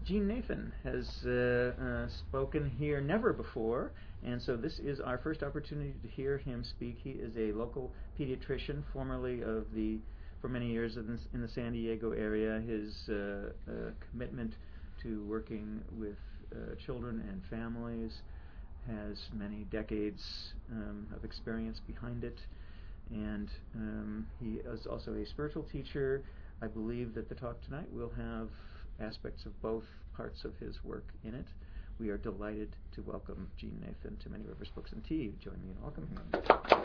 Gene Nathan has spoken here never before, and so this is our first opportunity to hear him speak. He is a local pediatrician, formerly for many years in the San Diego area. His commitment to working with children and families has many decades of experience behind it, and he is also a spiritual teacher. I believe that the talk tonight will have aspects of both parts of his work in it. We are delighted to welcome Gene Nathan to Many Rivers Books and Tea. Join me in welcoming him.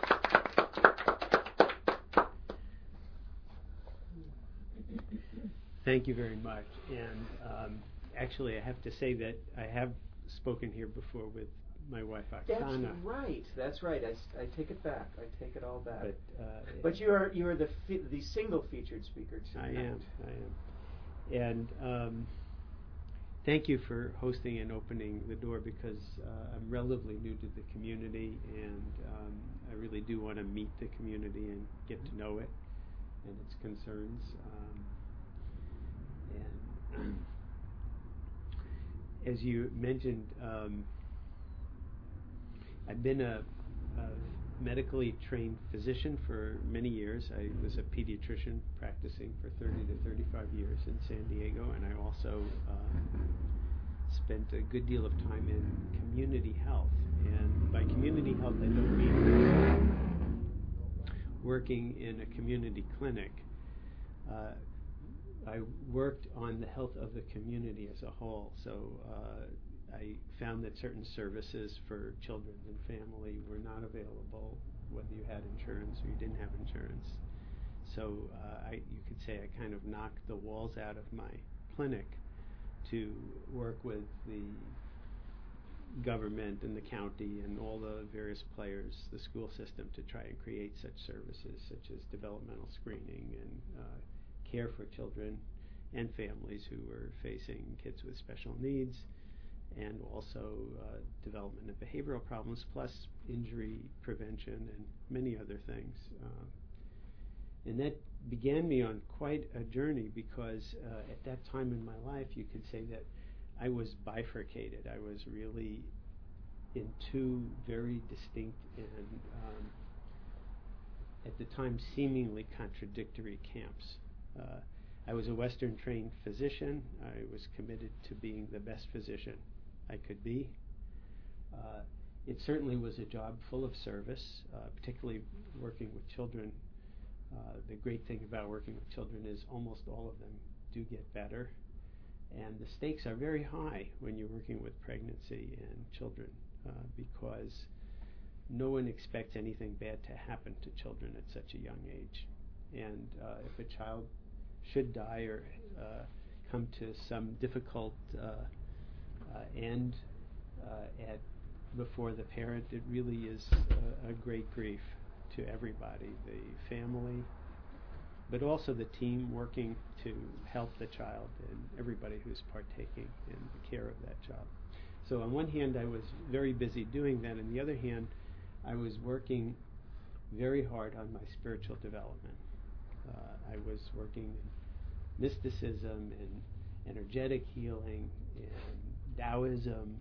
Thank you very much. And actually, I have to say that I have spoken here before with my wife, Oksana. That's right. I take it back. I take it all back. But you are the single featured speaker tonight. I am. And thank you for hosting and opening the door, because I'm relatively new to the community, and I really do want to meet the community and get to know it and its concerns. And as you mentioned, I've been a medically trained physician for many years. I was a pediatrician practicing for 30 to 35 years in San Diego, and I also spent a good deal of time in community health. And by community health, I don't mean working in a community clinic. I worked on the health of the community as a whole. So I found that certain services for children and family were not available, whether you had insurance or you didn't have insurance. So you could say I kind of knocked the walls out of my clinic to work with the government and the county and all the various players, the school system, to try and create such services, such as developmental screening and care for children and families who were facing kids with special needs, and also development of behavioral problems, plus injury prevention and many other things. And that began me on quite a journey, because at that time in my life, you could say that I was bifurcated. I was really in two very distinct and, at the time, seemingly contradictory camps. I was a Western-trained physician. I was committed to being the best physician I could be. It certainly was a job full of service, particularly working with children. The great thing about working with children is almost all of them do get better. And the stakes are very high when you're working with pregnancy and children, because no one expects anything bad to happen to children at such a young age. And if a child should die or come to some difficult end before the parent, it really is a great grief to everybody, the family, but also the team working to help the child and everybody who's partaking in the care of that child. So on one hand, I was very busy doing that. On the other hand, I was working very hard on my spiritual development. I was working in mysticism and energetic healing and Taoism.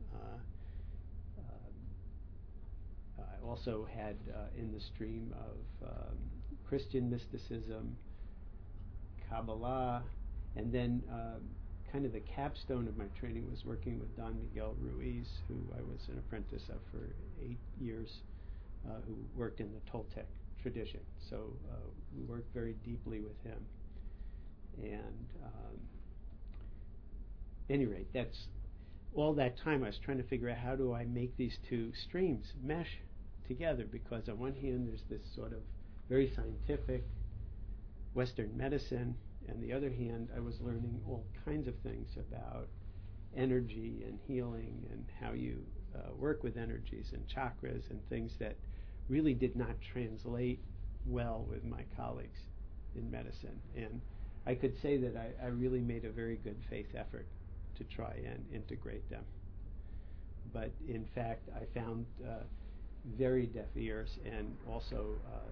I also had in the stream of Christian mysticism, Kabbalah, and then kind of the capstone of my training was working with Don Miguel Ruiz, who I was an apprentice of for 8 years, who worked in the Toltec tradition. So we worked very deeply with him. And at any rate, that's all that time I was trying to figure out, how do I make these two streams mesh together? Because on one hand, there's this sort of very scientific Western medicine, and the other hand, I was learning all kinds of things about energy and healing and how you work with energies and chakras and things that really did not translate well with my colleagues in medicine. And I could say that I really made a very good faith effort to try and integrate them. But in fact, I found very deaf ears, and also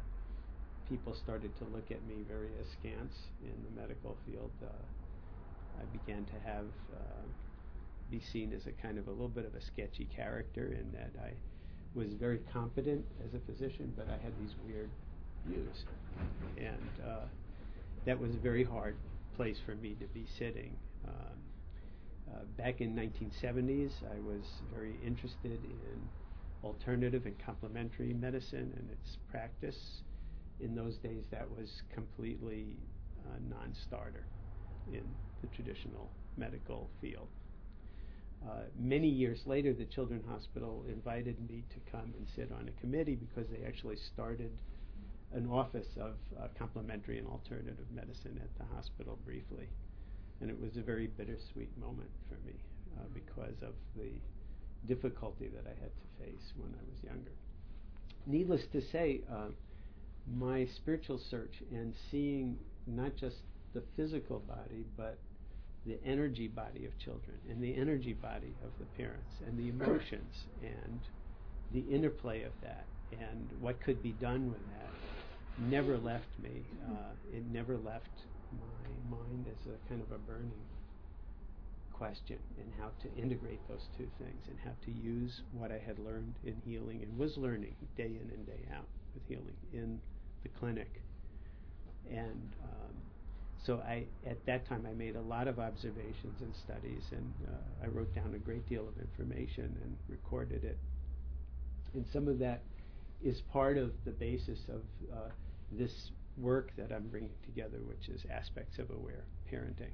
people started to look at me very askance in the medical field. I began to have be seen as a kind of a little bit of a sketchy character, in that I was very competent as a physician, but I had these weird views, and that was a very hard place for me to be sitting. Back in 1970s, I was very interested in alternative and complementary medicine and its practice. In those days, that was completely non-starter in the traditional medical field. Many years later, the Children's Hospital invited me to come and sit on a committee because they actually started an office of complementary and alternative medicine at the hospital briefly. And it was a very bittersweet moment for me because of the difficulty that I had to face when I was younger. Needless to say, my spiritual search and seeing not just the physical body, but the energy body of children and the energy body of the parents and the emotions and the interplay of that and what could be done with that never left me. It never left my mind as a kind of a burning question, and how to integrate those two things and how to use what I had learned in healing and was learning day in and day out with healing in the clinic. And so at that time, I made a lot of observations and studies, and I wrote down a great deal of information and recorded it. And some of that is part of the basis of this work that I'm bringing together, which is Aspects of Aware Parenting.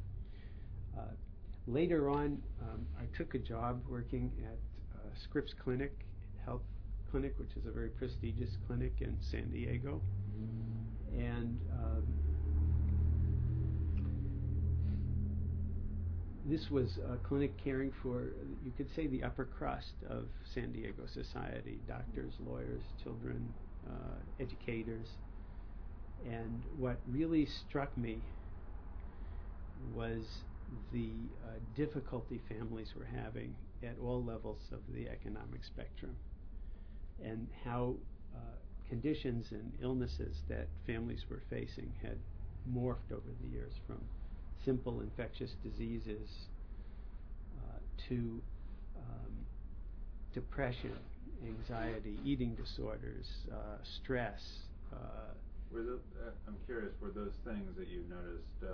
Later on, I took a job working at Scripps Clinic, Health Clinic, which is a very prestigious clinic in San Diego. And this was a clinic caring for, you could say, the upper crust of San Diego society: doctors, lawyers, children, educators. And what really struck me was the difficulty families were having at all levels of the economic spectrum, and how conditions and illnesses that families were facing had morphed over the years from simple infectious diseases to depression, anxiety, eating disorders, stress. I'm curious, were those things that you noticed,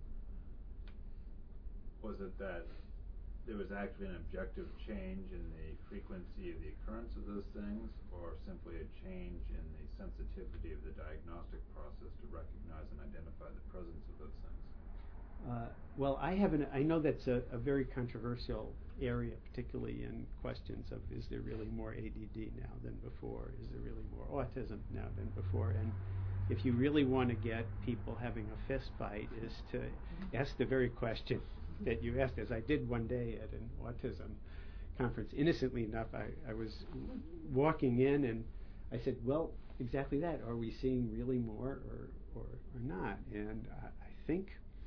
was it that there was actually an objective change in the frequency of the occurrence of those things, or simply a change in the sensitivity of the diagnostic process to recognize and identify the presence of those things? Well, I know that's a very controversial area, particularly in questions of, is there really more ADD now than before? Is there really more autism now than before? And if you really want to get people having a fist fight, is to ask the very question that you asked, as I did one day at an autism conference. Innocently enough, I was walking in and I said, well, exactly that. Are we seeing really more or not? And I think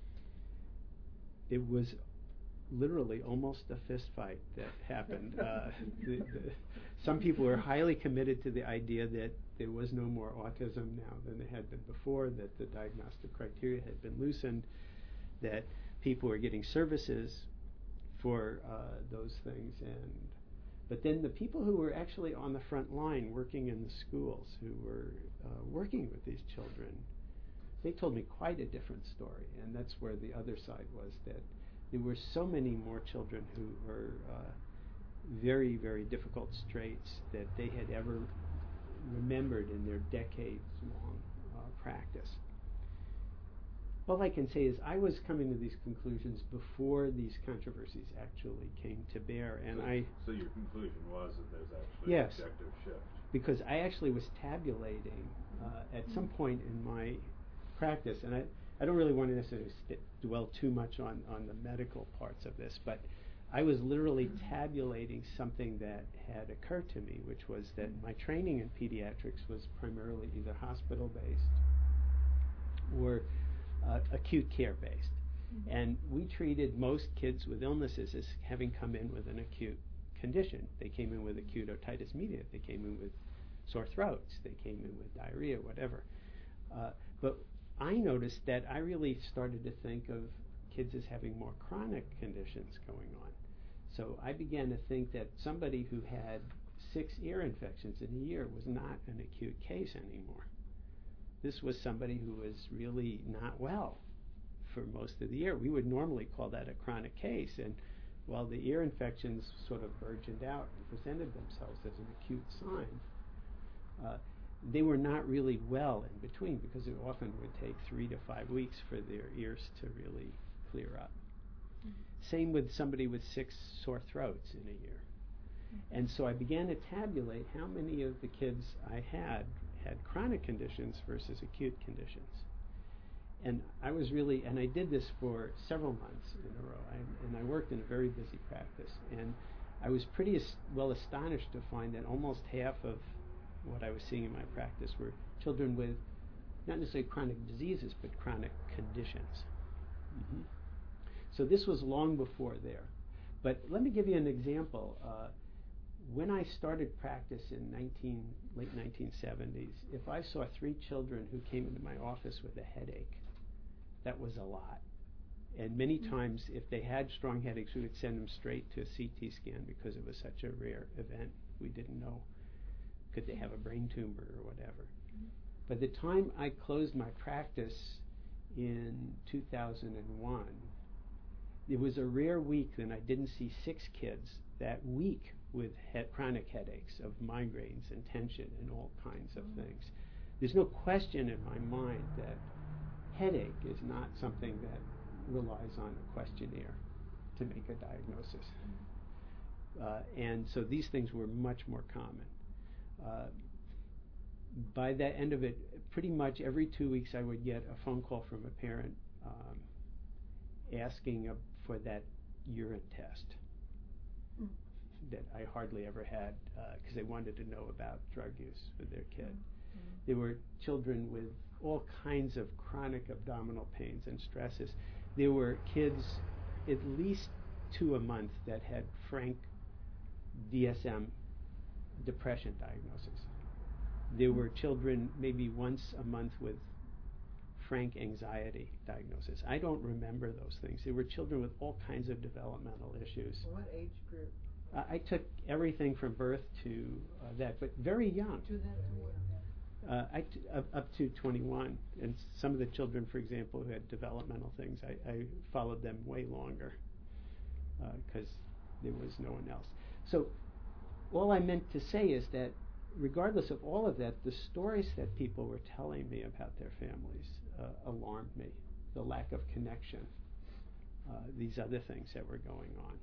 it was literally almost a fist fight that happened. Some people were highly committed to the idea that there was no more autism now than there had been before, that the diagnostic criteria had been loosened, that people were getting services for those things. But then the people who were actually on the front line working in the schools, who were working with these children, they told me quite a different story. And that's where the other side was, that there were so many more children who were very, very difficult straits that they had ever remembered in their decades-long practice. All I can say is I was coming to these conclusions before these controversies actually came to bear. And So your conclusion was that there's actually yes, an objective shift? Because I actually was tabulating at some point in my practice, and I don't really want to necessarily dwell too much on the medical parts of this, but I was literally tabulating something that had occurred to me, which was that my training in pediatrics was primarily either hospital-based or acute care-based. And we treated most kids with illnesses as having come in with an acute condition. They came in with acute otitis media. They came in with sore throats. They came in with diarrhea, whatever. But I noticed that I really started to think of kids as having more chronic conditions going on. So I began to think that somebody who had 6 ear infections in a year was not an acute case anymore. This was somebody who was really not well for most of the year. We would normally call that a chronic case, and while the ear infections sort of burgeoned out and presented themselves as an acute sign, they were not really well in between, because it often would take 3 to 5 weeks for their ears to really clear up. Same with somebody with 6 sore throats in a year. And so I began to tabulate how many of the kids I had chronic conditions versus acute conditions. And I did this for several months in a row, and I worked in a very busy practice. And I was pretty well astonished to find that almost half of what I was seeing in my practice were children with not necessarily chronic diseases, but chronic conditions. So this was long before there. But let me give you an example. When I started practice in late 1970s, if I saw 3 children who came into my office with a headache, that was a lot. And many times, if they had strong headaches, we would send them straight to a CT scan because it was such a rare event. We didn't know, could they have a brain tumor or whatever. By the time I closed my practice in 2001, it was a rare week that I didn't see 6 kids that week with chronic headaches, of migraines and tension and all kinds of things. There's no question in my mind that headache is not something that relies on a questionnaire to make a diagnosis. And so these things were much more common. By the end of it, pretty much every 2 weeks I would get a phone call from a parent asking for that urine test that I hardly ever had, because they wanted to know about drug use with their kid. There were children with all kinds of chronic abdominal pains and stresses. There were kids, at least 2 a month, that had frank DSM depression diagnosis. There were children maybe once a month with frank anxiety diagnosis. I don't remember those things. There were children with all kinds of developmental issues. What age group? I took everything from birth to that, but very young. To that to what? Up to 21. And some of the children, for example, who had developmental things, I followed them way longer because there was no one else. So all I meant to say is that regardless of all of that, the stories that people were telling me about their families alarmed me. The lack of connection, these other things that were going on.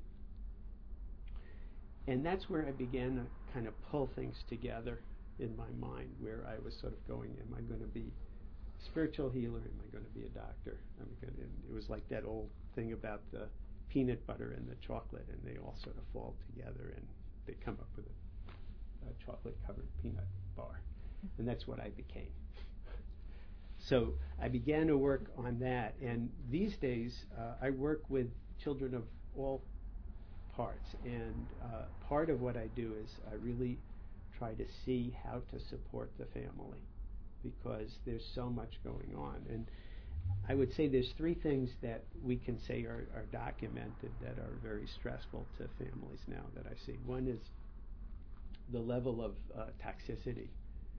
And that's where I began to kind of pull things together in my mind, where I was sort of going, am I going to be a spiritual healer? Am I going to be a doctor? It was like that old thing about the peanut butter and the chocolate, and they all sort of fall together, and they come up with a chocolate-covered peanut bar. And that's what I became. So I began to work on that, and these days I work with children of all parts, and part of what I do is I really try to see how to support the family, because there's so much going on. And I would say there's 3 things that we can say are documented that are very stressful to families now that I see. One is the level of toxicity,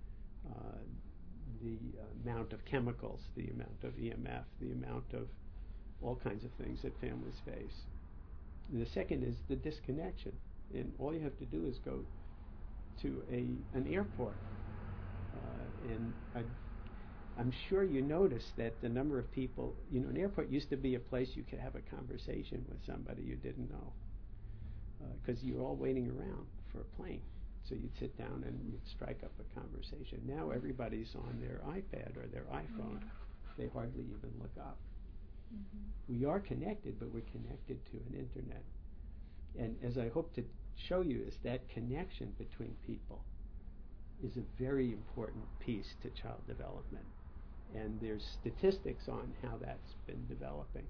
the amount of chemicals, the amount of EMF, the amount of all kinds of things that families face. And the second is the disconnection. And all you have to do is go to an airport. And I'm sure you notice that the number of people, an airport used to be a place you could have a conversation with somebody you didn't know, because you're all waiting around for a plane. So you'd sit down and you'd strike up a conversation. Now everybody's on their iPad or their iPhone. They hardly even look up. We are connected, but we're connected to an internet. And as I hope to show you, is that connection between people is a very important piece to child development. And there's statistics on how that's been developing.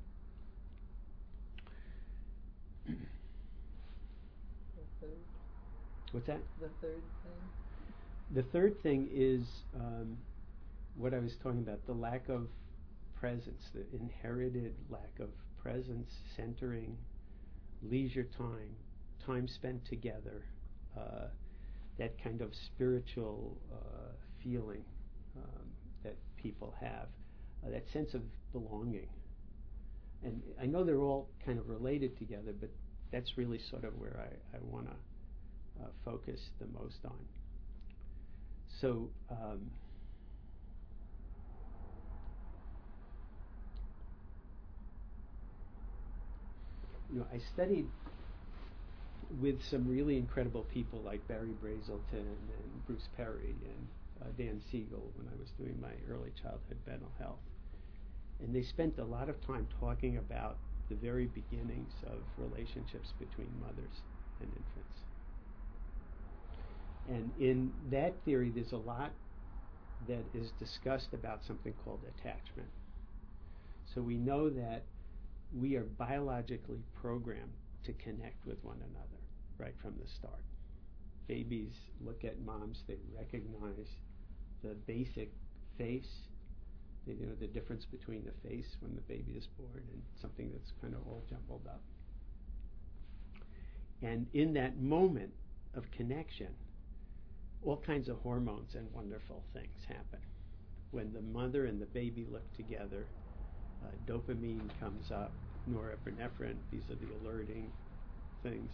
The third? What's that? The third thing? The third thing is what I was talking about, the lack of presence, the inherited lack of presence, centering, leisure time, time spent together, that kind of spiritual feeling that people have, that sense of belonging. And I know they're all kind of related together, but that's really sort of where I want to focus the most on. So, I studied with some really incredible people like Barry Brazelton and Bruce Perry and Dan Siegel when I was doing my early childhood mental health. And they spent a lot of time talking about the very beginnings of relationships between mothers and infants. And in that theory, there's a lot that is discussed about something called attachment. So we know that we are biologically programmed to connect with one another right from the start. Babies look at moms, they recognize the basic face. They know the difference between the face when the baby is born and something that's kind of all jumbled up. And in that moment of connection, all kinds of hormones and wonderful things happen. When the mother and the baby look together, dopamine comes up, norepinephrine, these are the alerting things.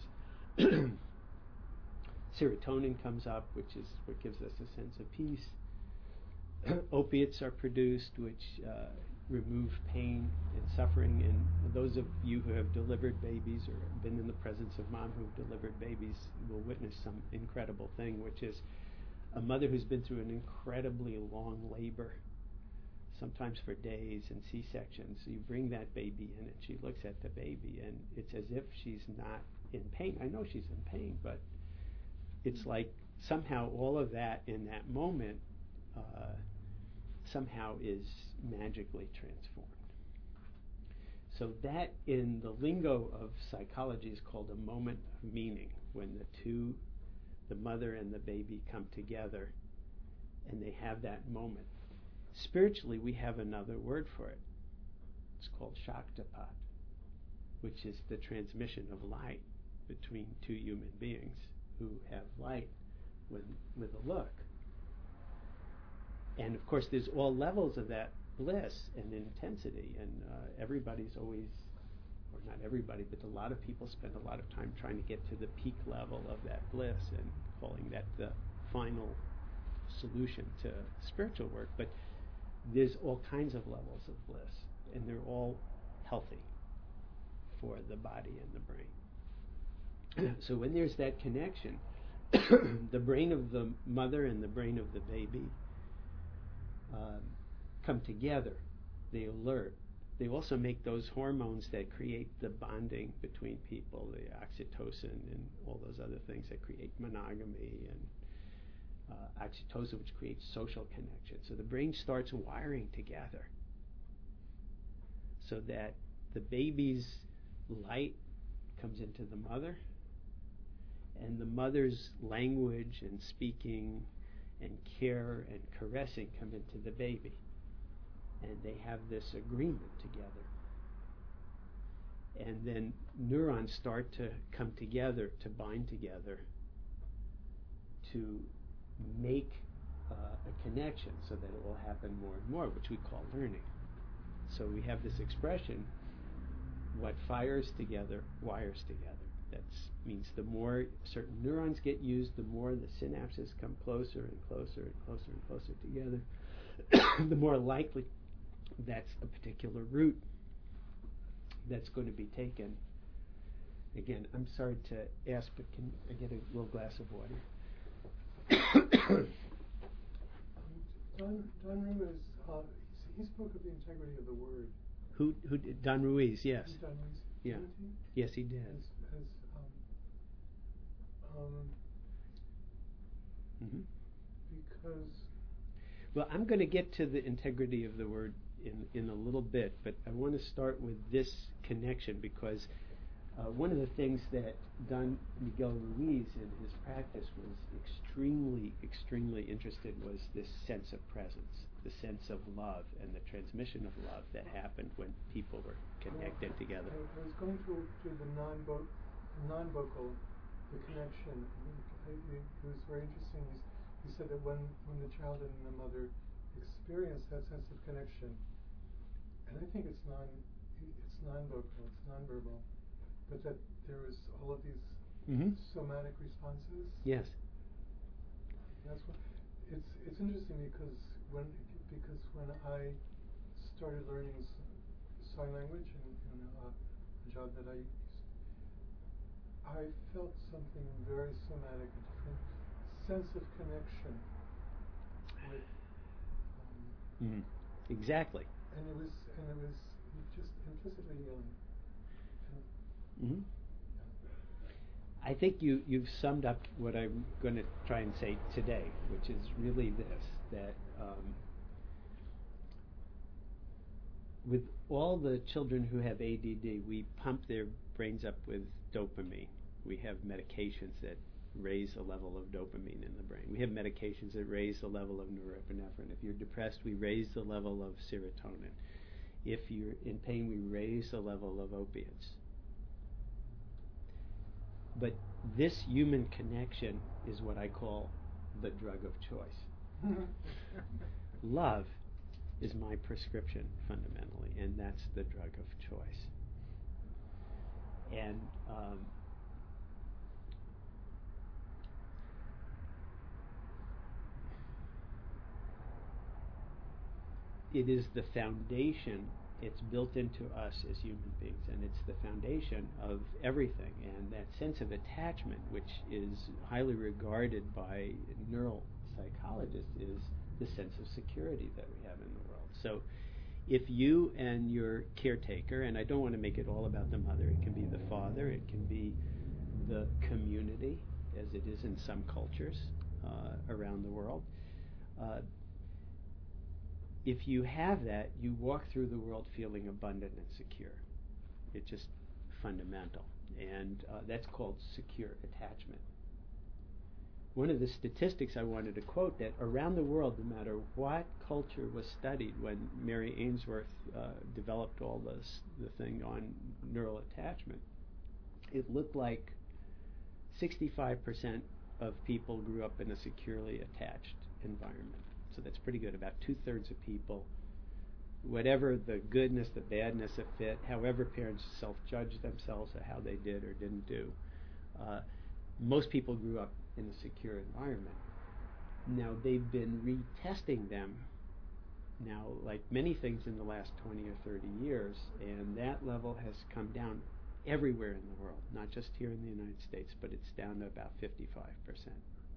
Serotonin comes up, which is what gives us a sense of peace. Opiates are produced, which remove pain and suffering. And those of you who have delivered babies or been in the presence of mom who have delivered babies will witness some incredible thing, which is a mother who's been through an incredibly long labor, sometimes for days, and C-sections. So you bring that baby in and she looks at the baby and it's as if she's not in pain. I know she's in pain, but it's like somehow all of that in that moment somehow is magically transformed. So that in the lingo of psychology is called a moment of meaning, when the mother and the baby come together and they have that moment. Spiritually, we have another word for it. It's called Shaktipat, which is the transmission of light between two human beings who have light with a look. And of course, there's all levels of that bliss and intensity, and everybody's always, or not everybody, but a lot of people spend a lot of time trying to get to the peak level of that bliss and calling that the final solution to spiritual work. But there's all kinds of levels of bliss, and they're all healthy for the body and the brain. So when there's that connection, the brain of the mother and the brain of the baby come together. They alert. They also make those hormones that create the bonding between people, the oxytocin and all those other things that create monogamy, and oxytocin, which creates social connection. So the brain starts wiring together so that the baby's light comes into the mother, and the mother's language and speaking and care and caressing come into the baby. And they have this agreement together. And then neurons start to come together, to bind together, to make a connection so that it will happen more and more, which we call learning. So we have this expression, what fires together, wires together. That means the more certain neurons get used, the more the synapses come closer and closer and closer and closer together, the more likely that's a particular route that's going to be taken. Again, I'm sorry to ask, but can I get a little glass of water? Don Ruiz, he spoke of the integrity of the word. Who did? Don Ruiz, yes. Don Ruiz? Yeah. Didn't he? Yes, he did. Because... Well, I'm going to get to the integrity of the word in a little bit, but I want to start with this connection because one of the things that Don Miguel Ruiz in his practice was extremely, extremely interested was this sense of presence, the sense of love and the transmission of love that happened when people were connected together. I was going to the non-vocal, the connection. It was very interesting. You said that when the child and the mother experience that sense of connection, and I think it's non-vocal, it's non-verbal, but that there was all of these somatic responses. Yes. That's what it's interesting because when I started learning sign language in a job that I used, I felt something very somatic, a different sense of connection with. Exactly. And it was just implicitly healing. Mm-hmm. I think you've summed up what I'm going to try and say today, which is really this, that with all the children who have ADD, we pump their brains up with dopamine. We have medications that raise the level of dopamine in the brain. We have medications that raise the level of norepinephrine. If you're depressed, we raise the level of serotonin. If you're in pain, we raise the level of opiates. But this human connection is what I call the drug of choice. Love is my prescription, fundamentally, and that's the drug of choice. And it is the foundation. It's built into us as human beings, and it's the foundation of everything. And that sense of attachment, which is highly regarded by neuropsychologists, is the sense of security that we have in the world. So if you and your caretaker, and I don't want to make it all about the mother, it can be the father, it can be the community, as it is in some cultures around the world, if you have that, you walk through the world feeling abundant and secure. It's just fundamental. And that's called secure attachment. One of the statistics I wanted to quote, that around the world, no matter what culture was studied, when Mary Ainsworth developed all the thing on neural attachment, it looked like 65% of people grew up in a securely attached environment. So that's pretty good. About 2/3 of people, whatever the goodness, the badness of it, however parents self-judge themselves or how they did or didn't do, most people grew up in a secure environment. Now they've been retesting them now, like many things in the last 20 or 30 years, and that level has come down everywhere in the world, not just here in the United States, but it's down to about 55%.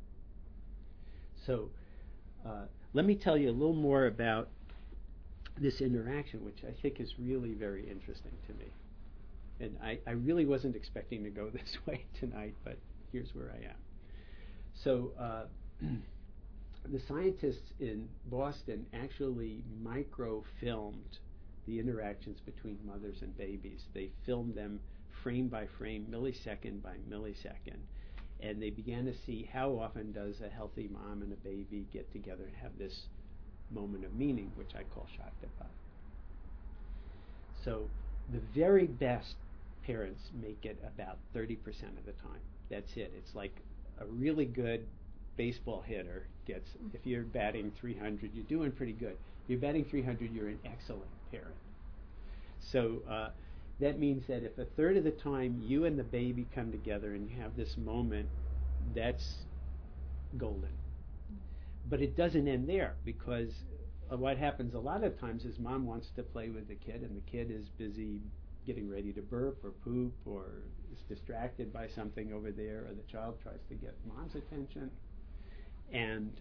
So let me tell you a little more about this interaction, which I think is really very interesting to me. And I really wasn't expecting to go this way tonight, but here's where I am. So the scientists in Boston actually microfilmed the interactions between mothers and babies. They filmed them frame by frame, millisecond by millisecond. And they began to see how often does a healthy mom and a baby get together and have this moment of meaning, which I call Shaktipat. So the very best parents make it about 30% of the time. That's it. It's like a really good baseball hitter gets, if you're batting 300, you're doing pretty good. If you're batting 300, you're an excellent parent. So that means that if a third of the time you and the baby come together and you have this moment, that's golden. But it doesn't end there, because what happens a lot of times is mom wants to play with the kid, and the kid is busy getting ready to burp or poop, or is distracted by something over there, or the child tries to get mom's attention, and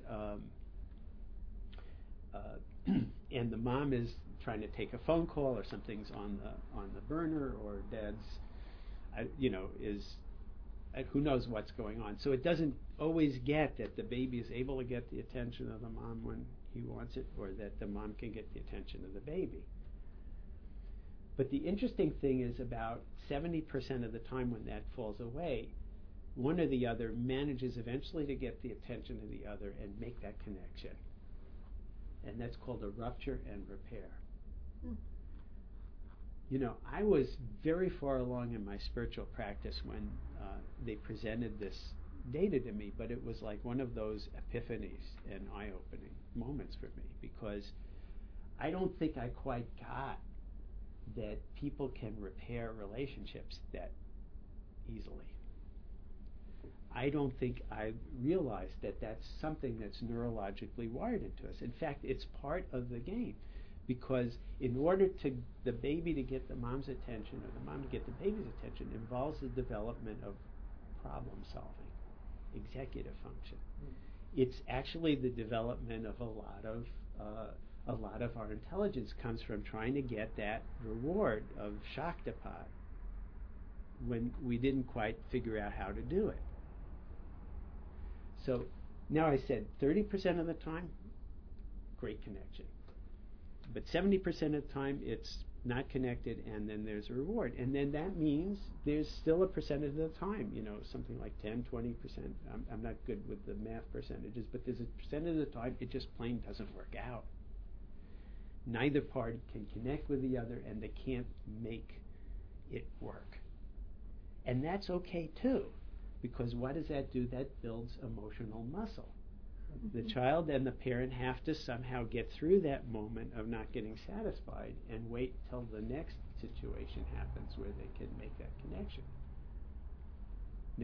and the mom is trying to take a phone call, or something's on the burner, or dad's is who knows what's going on. So it doesn't always get that the baby is able to get the attention of the mom when he wants it, or that the mom can get the attention of the baby. But the interesting thing is, about 70% of the time when that falls away, one or the other manages eventually to get the attention of the other and make that connection. and that's called a rupture and repair. Hmm. You know, I was very far along in my spiritual practice when they presented this data to me, but it was like one of those epiphanies and eye-opening moments for me, because I don't think I quite got that people can repair relationships that easily. I don't think I realized that that's something that's neurologically wired into us. In fact, it's part of the game, because in order to the baby to get the mom's attention or the mom to get the baby's attention involves the development of problem solving, executive function. It's actually the development of a lot of our intelligence comes from trying to get that reward of Shaktipat when we didn't quite figure out how to do it. So now I said 30% of the time, great connection. But 70% of the time, it's not connected, and then there's a reward. And then that means there's still a percentage of the time, you know, something like 10, 20%. I'm not good with the math percentages, but there's a percentage of the time it just plain doesn't work out. Neither party can connect with the other, and they can't make it work. And that's okay too, because what does that do? That builds emotional muscle. The child and the parent have to somehow get through that moment of not getting satisfied and wait till the next situation happens where they can make that connection. Now,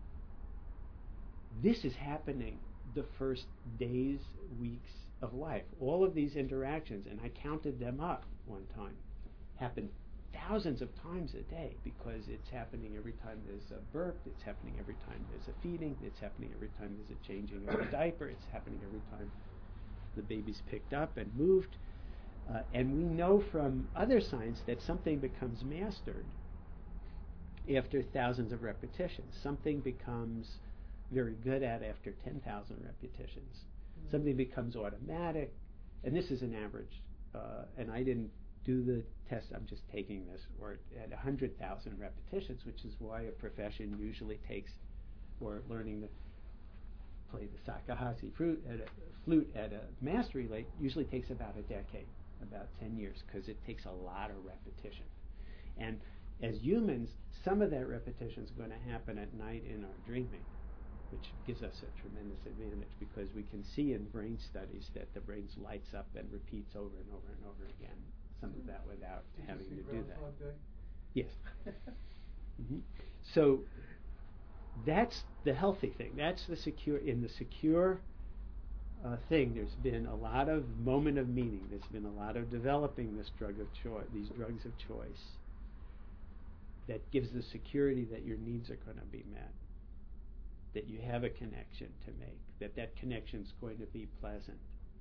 this is happening the first days, weeks of life. All of these interactions, and I counted them up one time, happen thousands of times a day, because it's happening every time there's a burp, it's happening every time there's a feeding, it's happening every time there's a changing of a diaper, it's happening every time the baby's picked up and moved. And we know from other science that something becomes mastered after thousands of repetitions. Something becomes very good at after 10,000 repetitions. Something becomes automatic, and this is an average, and I didn't do the test, I'm just taking this, or at 100,000 repetitions, which is why a profession usually takes, or learning to play the Sakahasi flute at a mastery rate usually takes about a decade, about 10 years, because it takes a lot of repetition. And as humans, some of that repetition is going to happen at night in our dreaming, which gives us a tremendous advantage, because we can see in brain studies that the brain lights up and repeats over and over and over again some of that without having to do that. Day? Yes. Mm-hmm. So that's the healthy thing. That's the secure. In the secure thing, there's been a lot of moment of meaning. There's been a lot of developing this drug of choice, these drugs of choice, that gives the security that your needs are going to be met, that you have a connection to make, that connection's going to be pleasant.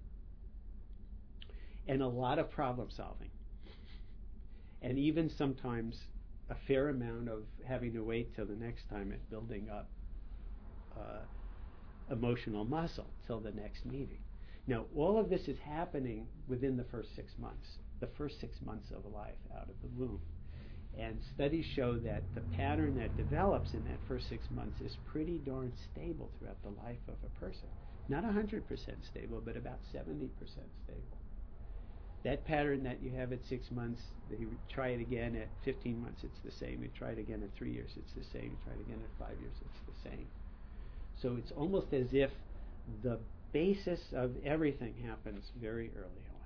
And a lot of problem solving. And even sometimes a fair amount of having to wait till the next time at building up emotional muscle till the next meeting. Now, all of this is happening within the first 6 months, the first 6 months of life out of the womb. And studies show that the pattern that develops in that first 6 months is pretty darn stable throughout the life of a person. Not 100% stable, but about 70% stable. That pattern that you have at 6 months, you try it again at 15 months, it's the same. You try it again at 3 years, it's the same. You try it again at 5 years, it's the same. So it's almost as if the basis of everything happens very early on.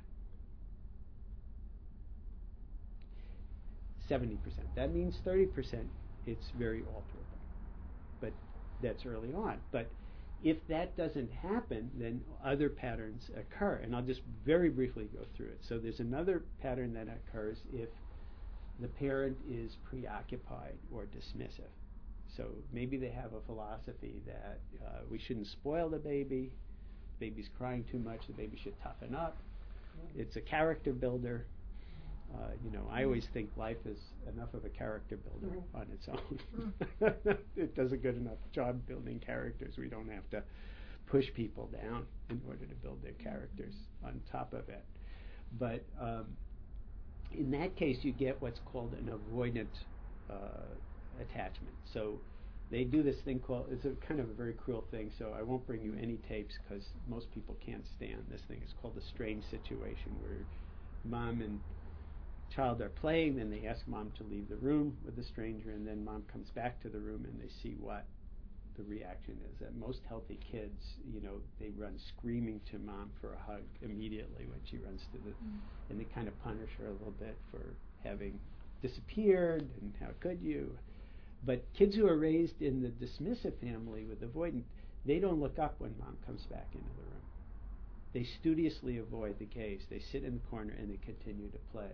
70%. That means 30%, it's very alterable. But that's early on. But if that doesn't happen, then other patterns occur. And I'll just very briefly go through it. So there's another pattern that occurs if the parent is preoccupied or dismissive. So maybe they have a philosophy that we shouldn't spoil the baby. The baby's crying too much. The baby should toughen up. It's a character builder. I always think life is enough of a character builder on its own. It does a good enough job building characters. We don't have to push people down in order to build their characters on top of it. But in that case, you get what's called an avoidant attachment. So they do this thing called, it's a kind of a very cruel thing, so I won't bring you any tapes because most people can't stand this thing. It's called the strange situation, where mom and child are playing, then they ask mom to leave the room with the stranger, and then mom comes back to the room and they see what the reaction is. That most healthy kids, they run screaming to mom for a hug immediately when she runs to the, and they kind of punish her a little bit for having disappeared and how could you. But kids who are raised in the dismissive family with avoidant, they don't look up when mom comes back into the room. They studiously avoid the gaze. They sit in the corner and they continue to play.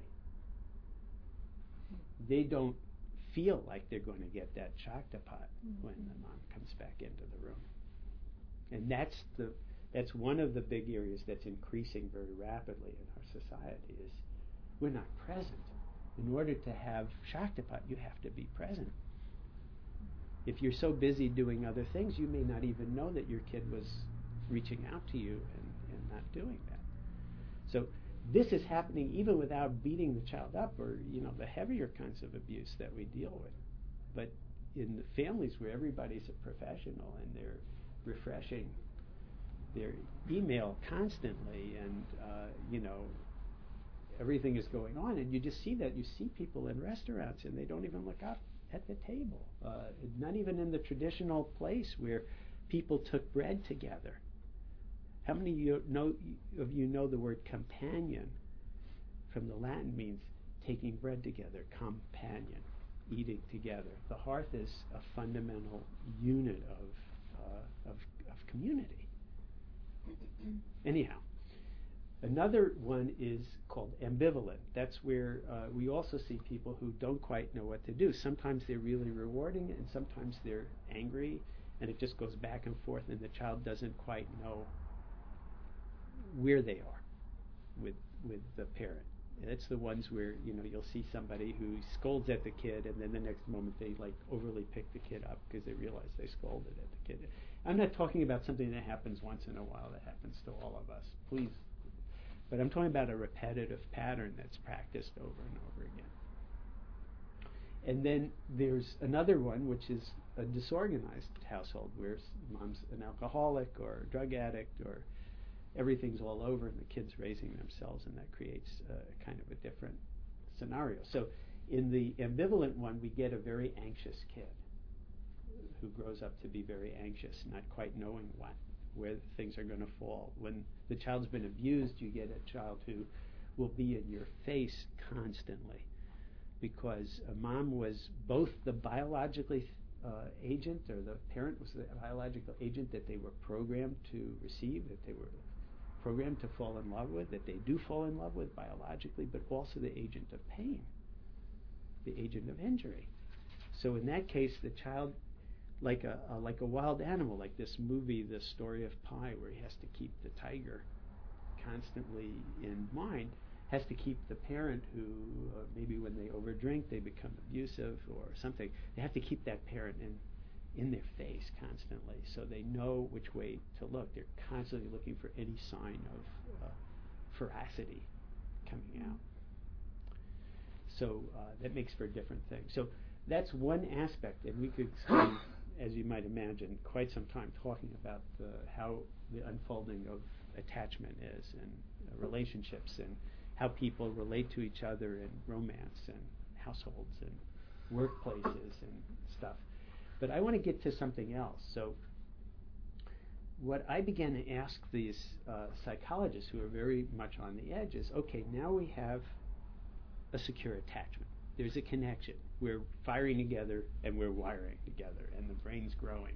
They don't feel like they're going to get that Shaktipat when the mom comes back into the room. And that's one of the big areas that's increasing very rapidly in our society is we're not present. In order to have Shaktipat, you have to be present. If you're so busy doing other things, you may not even know that your kid was reaching out to you and not doing that. So this is happening even without beating the child up or, the heavier kinds of abuse that we deal with. But in the families where everybody's a professional and they're refreshing their email constantly and, everything is going on, and you just see that. You see people in restaurants and they don't even look up at the table. Not even in the traditional place where people took bread together. How many of you know the word companion from the Latin means taking bread together, companion, eating together. The hearth is a fundamental unit of community. Anyhow, another one is called ambivalent. That's where we also see people who don't quite know what to do. Sometimes they're really rewarding and sometimes they're angry, and it just goes back and forth and the child doesn't quite know where they are with the parent. And it's the ones where you'll see somebody who scolds at the kid and then the next moment they overly pick the kid up because they realize they scolded at the kid. I'm not talking about something that happens once in a while. That happens to all of us, please. But I'm talking about a repetitive pattern that's practiced over and over again. And then there's another one, which is a disorganized household where mom's an alcoholic or a drug addict or everything's all over and the kids raising themselves, and that creates kind of a different scenario. So in the ambivalent one, we get a very anxious kid who grows up to be very anxious, not quite knowing where things are going to fall. When the child's been abused, you get a child who will be in your face constantly because a mom was both the biologically agent, or the parent was the biological agent that they were programmed to receive, that they were programmed to fall in love with, that they do fall in love with biologically, but also the agent of pain, the agent of injury. So in that case, the child, like a wild animal, like this movie, The Story of Pi, where he has to keep the tiger constantly in mind, has to keep the parent who maybe when they overdrink they become abusive or something. They have to keep that parent in their face constantly so they know which way to look. They're constantly looking for any sign of ferocity coming out. So that makes for a different thing. So that's one aspect, and we could spend, as you might imagine, quite some time talking about how the unfolding of attachment is and relationships and how people relate to each other in romance and households and workplaces and stuff. But I want to get to something else. So what I began to ask these psychologists who are very much on the edge is, okay, now we have a secure attachment. There's a connection. We're firing together and we're wiring together and the brain's growing.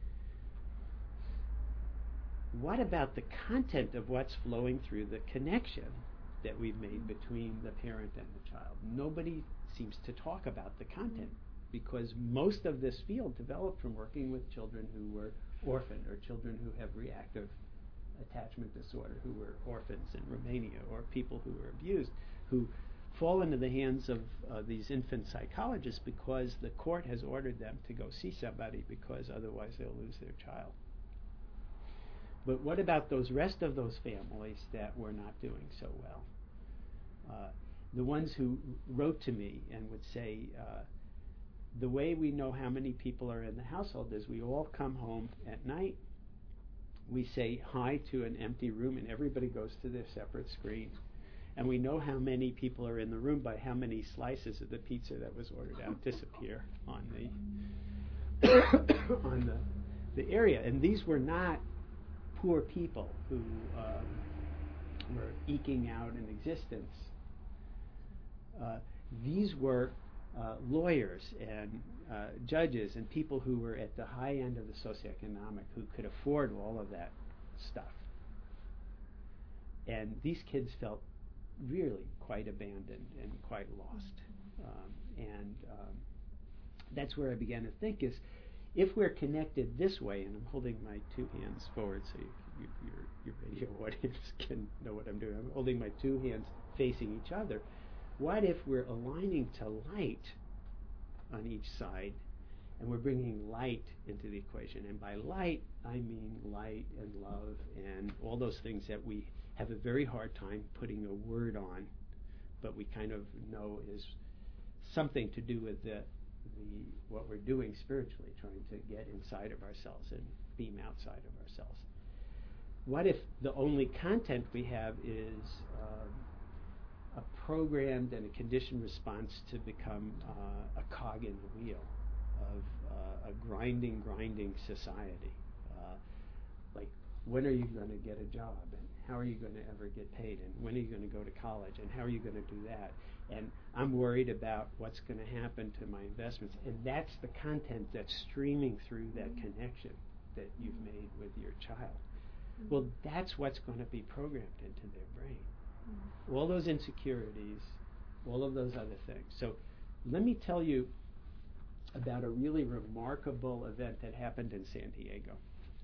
What about the content of what's flowing through the connection that we've made between the parent and the child? Nobody seems to talk about the content because most of this field developed from working with children who were orphaned or children who have reactive attachment disorder who were orphans in Romania, or people who were abused, who fall into the hands of these infant psychologists because the court has ordered them to go see somebody because otherwise they'll lose their child. But what about those rest of those families that were not doing so well? The ones who wrote to me and would say, the way we know how many people are in the household is we all come home at night, we say hi to an empty room, and everybody goes to their separate screen. And we know how many people are in the room by how many slices of the pizza that was ordered out disappear on the area. And these were not poor people who were eking out an existence. These were lawyers and judges and people who were at the high end of the socioeconomic, who could afford all of that stuff. And these kids felt really quite abandoned and quite lost. That's where I began to think is, if we're connected this way, and I'm holding my two hands forward so your radio audience can know what I'm doing. I'm holding my two hands facing each other. What if we're aligning to light on each side, and we're bringing light into the equation? And by light, I mean light and love and all those things that we have a very hard time putting a word on, but we kind of know is something to do with what we're doing spiritually, trying to get inside of ourselves and beam outside of ourselves. What if the only content we have is a programmed and a conditioned response to become a cog in the wheel of a grinding society? Like, when are you going to get a job? And how are you going to ever get paid? And when are you going to go to college? And how are you going to do that? And I'm worried about what's going to happen to my investments. And that's the content that's streaming through that connection that you've made with your child. Well, that's what's going to be programmed into their brain. All those insecurities, all of those other things. So let me tell you about a really remarkable event that happened in San Diego.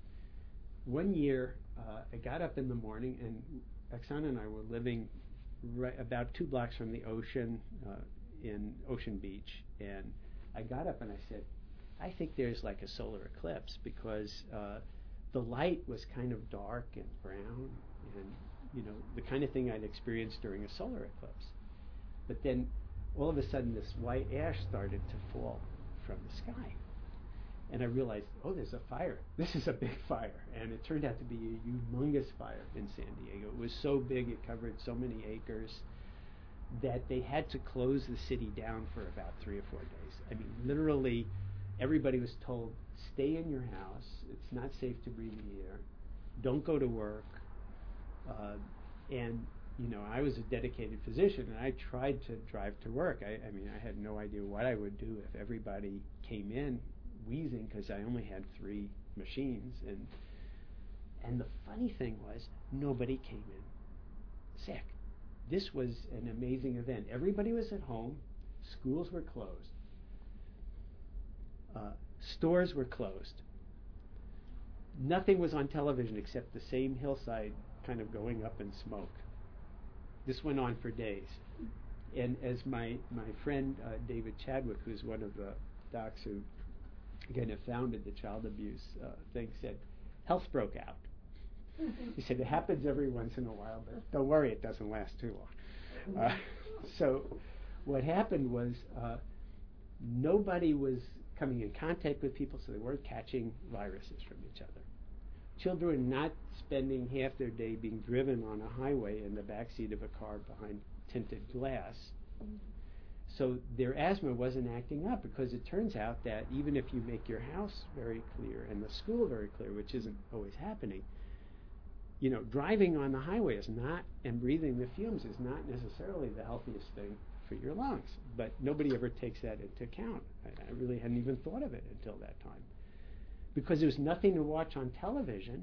One year, I got up in the morning, and Oksana and I were living about 2 blocks from the ocean in Ocean Beach. And I got up and I said, I think there's like a solar eclipse, because the light was kind of dark and brown and, the kind of thing I'd experienced during a solar eclipse. But then all of a sudden this white ash started to fall from the sky. And I realized, oh, there's a fire. This is a big fire. And it turned out to be a humongous fire in San Diego. It was so big, it covered so many acres, that they had to close the city down for about 3 or 4 days. I mean, literally, everybody was told, stay in your house. It's not safe to breathe the air. Don't go to work. I was a dedicated physician, and I tried to drive to work. I mean, I had no idea what I would do if everybody came in wheezing, because I only had 3 machines. And the funny thing was, nobody came in sick. This was an amazing event. Everybody was at home. Schools were closed. Stores were closed. Nothing was on television except the same hillside kind of going up in smoke. This went on for days. And as my friend David Chadwick, who's one of the docs who kind of founded the child abuse thing, said, health broke out. He said, it happens every once in a while, but don't worry, it doesn't last too long. So what happened was nobody was coming in contact with people, so they weren't catching viruses from each other. Children not spending half their day being driven on a highway in the backseat of a car behind tinted glass. So their asthma wasn't acting up, because it turns out that even if you make your house very clear and the school very clear, which isn't always happening, driving on the highway is not, and breathing the fumes is not necessarily the healthiest thing for your lungs. But nobody ever takes that into account. I really hadn't even thought of it until that time. Because there was nothing to watch on television,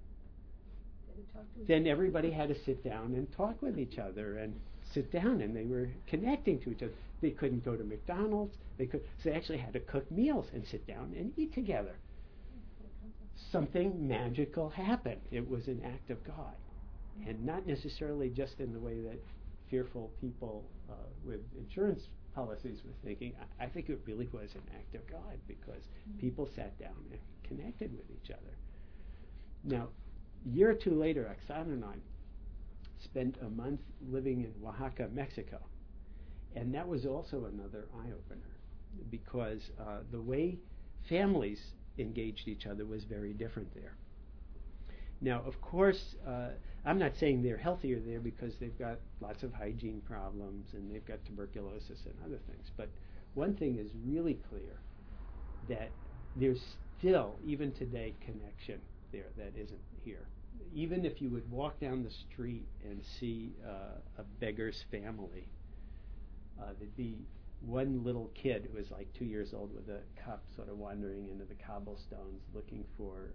then everybody had to sit down and talk with each other and sit down, and they were connecting to each other. They couldn't go to McDonald's. So they actually had to cook meals and sit down and eat together. Something magical happened. It was an act of God, and not necessarily just in the way that fearful people with insurance policies were thinking. I think it really was an act of God, because people sat down and connected with each other. Now, a year or 2 later, Oksana and I spent a month living in Oaxaca, Mexico. And that was also another eye-opener. because the way families engaged each other was very different there. Now, of course, I'm not saying they're healthier there because they've got lots of hygiene problems and they've got tuberculosis and other things. But one thing is really clear, that there's still, even today, connection there that isn't here. Even if you would walk down the street and see a beggar's family, there'd be one little kid who was like 2 years old with a cup sort of wandering into the cobblestones looking for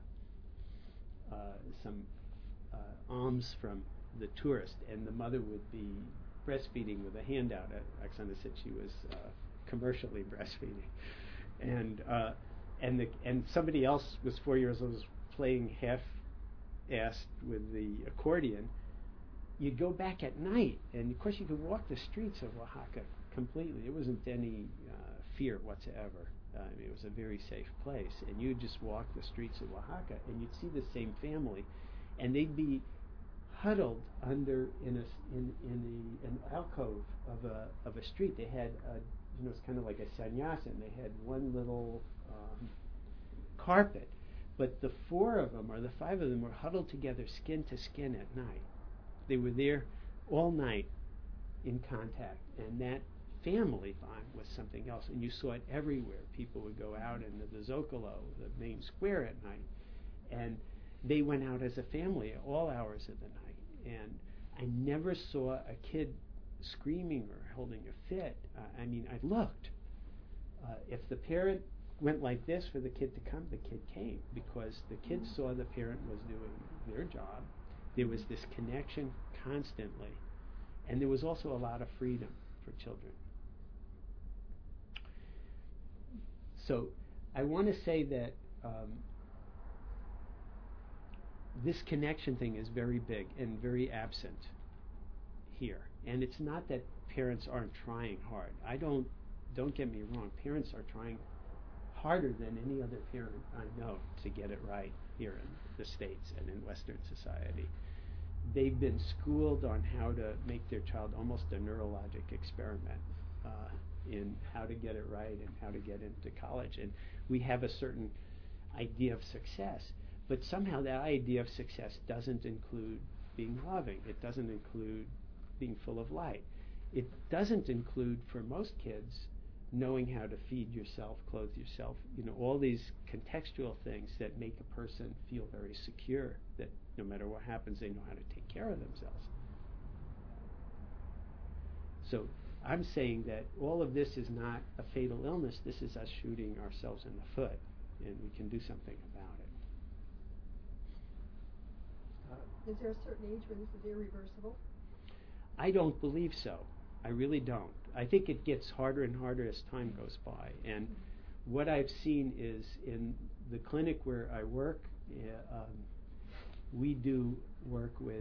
some alms from the tourist, and the mother would be breastfeeding with a handout. Oksana said she was commercially breastfeeding, and somebody else was 4 years old, was playing half-assed with the accordion. You'd go back at night, and of course you could walk the streets of Oaxaca completely. It wasn't any fear whatsoever. It was a very safe place, and you'd just walk the streets of Oaxaca, and you'd see the same family, and they'd be huddled under in an alcove of a street. They had it's kind of like a sannyasin. They had one little carpet, but the 4 of them or the 5 of them were huddled together, skin to skin at night. They were there all night in contact, and that family bond was something else, and you saw it everywhere. People would go out into the Zocalo, the main square at night, and they went out as a family at all hours of the night. And I never saw a kid screaming or holding a fit. I looked. If the parent went like this for the kid to come, the kid came, because the kid saw the parent was doing their job. There was this connection constantly, and there was also a lot of freedom for children. So I want to say that this connection thing is very big and very absent here. And it's not that parents aren't trying hard. Don't get me wrong, parents are trying harder than any other parent I know to get it right here in the States and in Western society. They've been schooled on how to make their child almost a neurologic experiment in how to get it right and how to get into college. And we have a certain idea of success, but somehow that idea of success doesn't include being loving. It doesn't include being full of light. It doesn't include, for most kids, knowing how to feed yourself, clothe yourself, all these contextual things that make a person feel very secure, that no matter what happens, they know how to take care of themselves. So I'm saying that all of this is not a fatal illness. This is us shooting ourselves in the foot, and we can do something about it. Is there a certain age where this is irreversible? I don't believe so. I really don't. I think it gets harder and harder as time goes by. And what I've seen is in the clinic where I work, we do work with,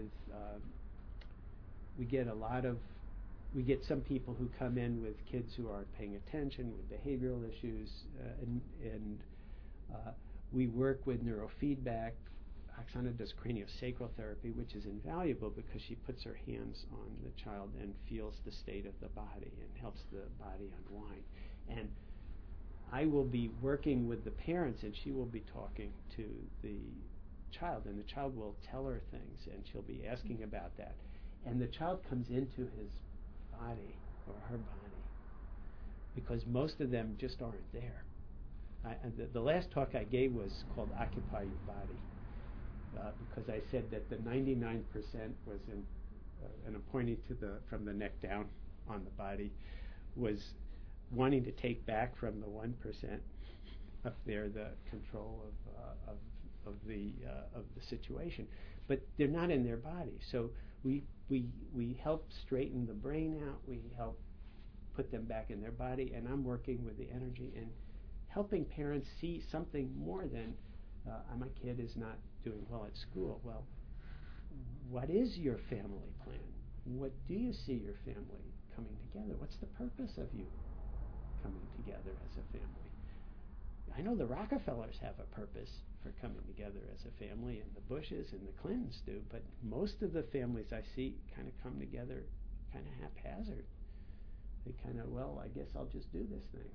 we get some people who come in with kids who aren't paying attention, with behavioral issues, and we work with neurofeedback. Oksana does craniosacral therapy, which is invaluable because she puts her hands on the child and feels the state of the body and helps the body unwind. And I will be working with the parents, and she will be talking to the child, and the child will tell her things, and she'll be asking about that. And the child comes into his body or her body because most of them just aren't there. The last talk I gave was called Occupy Your Body. Because I said that the 99% was in, and I'm pointing to from the neck down on the body, was wanting to take back from the 1% up there the control of the situation, but they're not in their body. So we help straighten the brain out. We help put them back in their body, and I'm working with the energy and helping parents see something more than my kid is not doing well at school. Well, what is your family plan? What do you see your family coming together? What's the purpose of you coming together as a family? I know the Rockefellers have a purpose for coming together as a family, and the Bushes and the Clintons do, but most of the families I see kind of come together kind of haphazard. They kind of, well, I guess I'll just do this thing.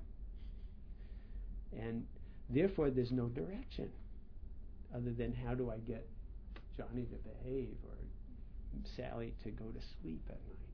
And therefore, there's no direction other than how do I get Johnny to behave or Sally to go to sleep at night.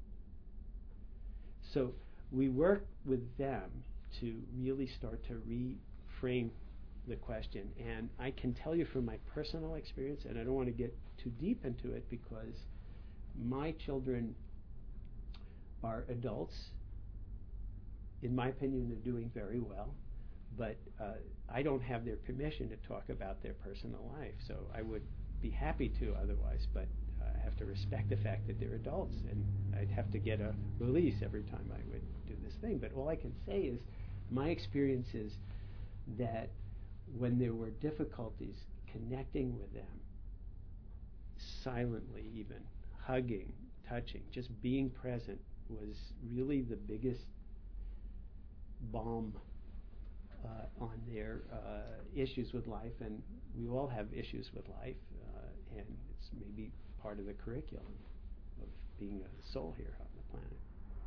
So we work with them to really start to reframe the question. And I can tell you from my personal experience, and I don't want to get too deep into it because my children are adults. In my opinion, they're doing very well. But I don't have their permission to talk about their personal life. So I would be happy to otherwise, but I have to respect the fact that they're adults, and I'd have to get a release every time I would do this thing. But all I can say is my experience is that when there were difficulties connecting with them, silently even, hugging, touching, just being present was really the biggest balm on their issues with life. And we all have issues with life, and it's maybe part of the curriculum of being a soul here on the planet.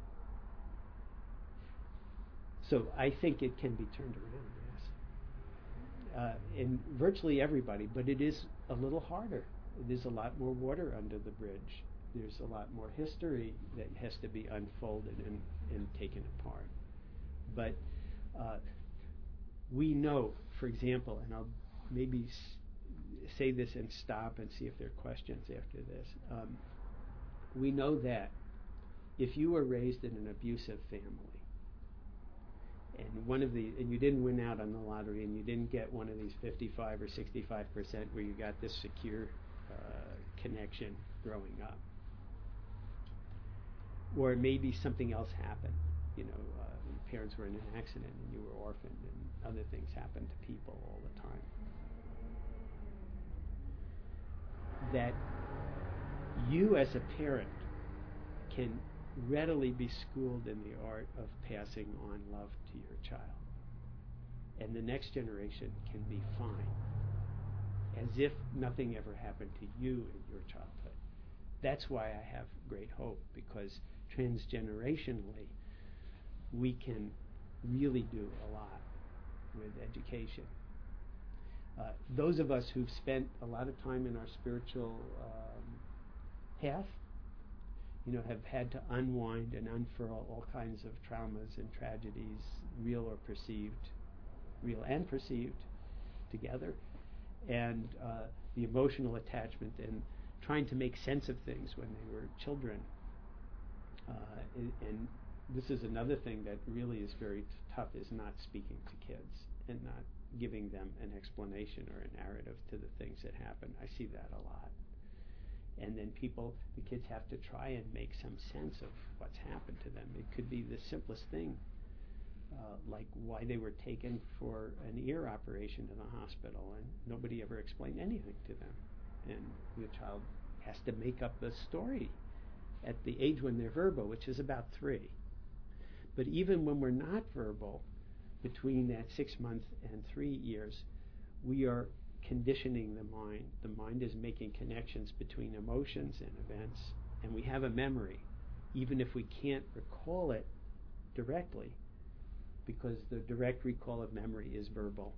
So I think it can be turned around, yes. In virtually everybody, but it is a little harder. There's a lot more water under the bridge. There's a lot more history that has to be unfolded and taken apart. But we know, for example, and I'll maybe say this and stop and see if there are questions after this. We know that if you were raised in an abusive family, and you didn't win out on the lottery, and you didn't get one of these 55 or 65% where you got this secure connection growing up, or maybe something else happened. Your parents were in an accident and you were orphaned, and other things happen to people all the time. That you as a parent can readily be schooled in the art of passing on love to your child. And the next generation can be fine, as if nothing ever happened to you in your childhood. That's why I have great hope, because transgenerationally, we can really do a lot with education. Those of us who've spent a lot of time in our spiritual path, have had to unwind and unfurl all kinds of traumas and tragedies, real and perceived, together, and the emotional attachment and trying to make sense of things when they were children. And this is another thing that really is very tough, is not speaking to kids and not giving them an explanation or a narrative to the things that happen. I see that a lot. And then the kids have to try and make some sense of what's happened to them. It could be the simplest thing, like why they were taken for an ear operation in the hospital, and nobody ever explained anything to them. And your child has to make up the story at the age when they're verbal, which is about 3. But even when we're not verbal, between that 6 months and 3 years, we are conditioning the mind. The mind is making connections between emotions and events, and we have a memory, even if we can't recall it directly, because the direct recall of memory is verbal.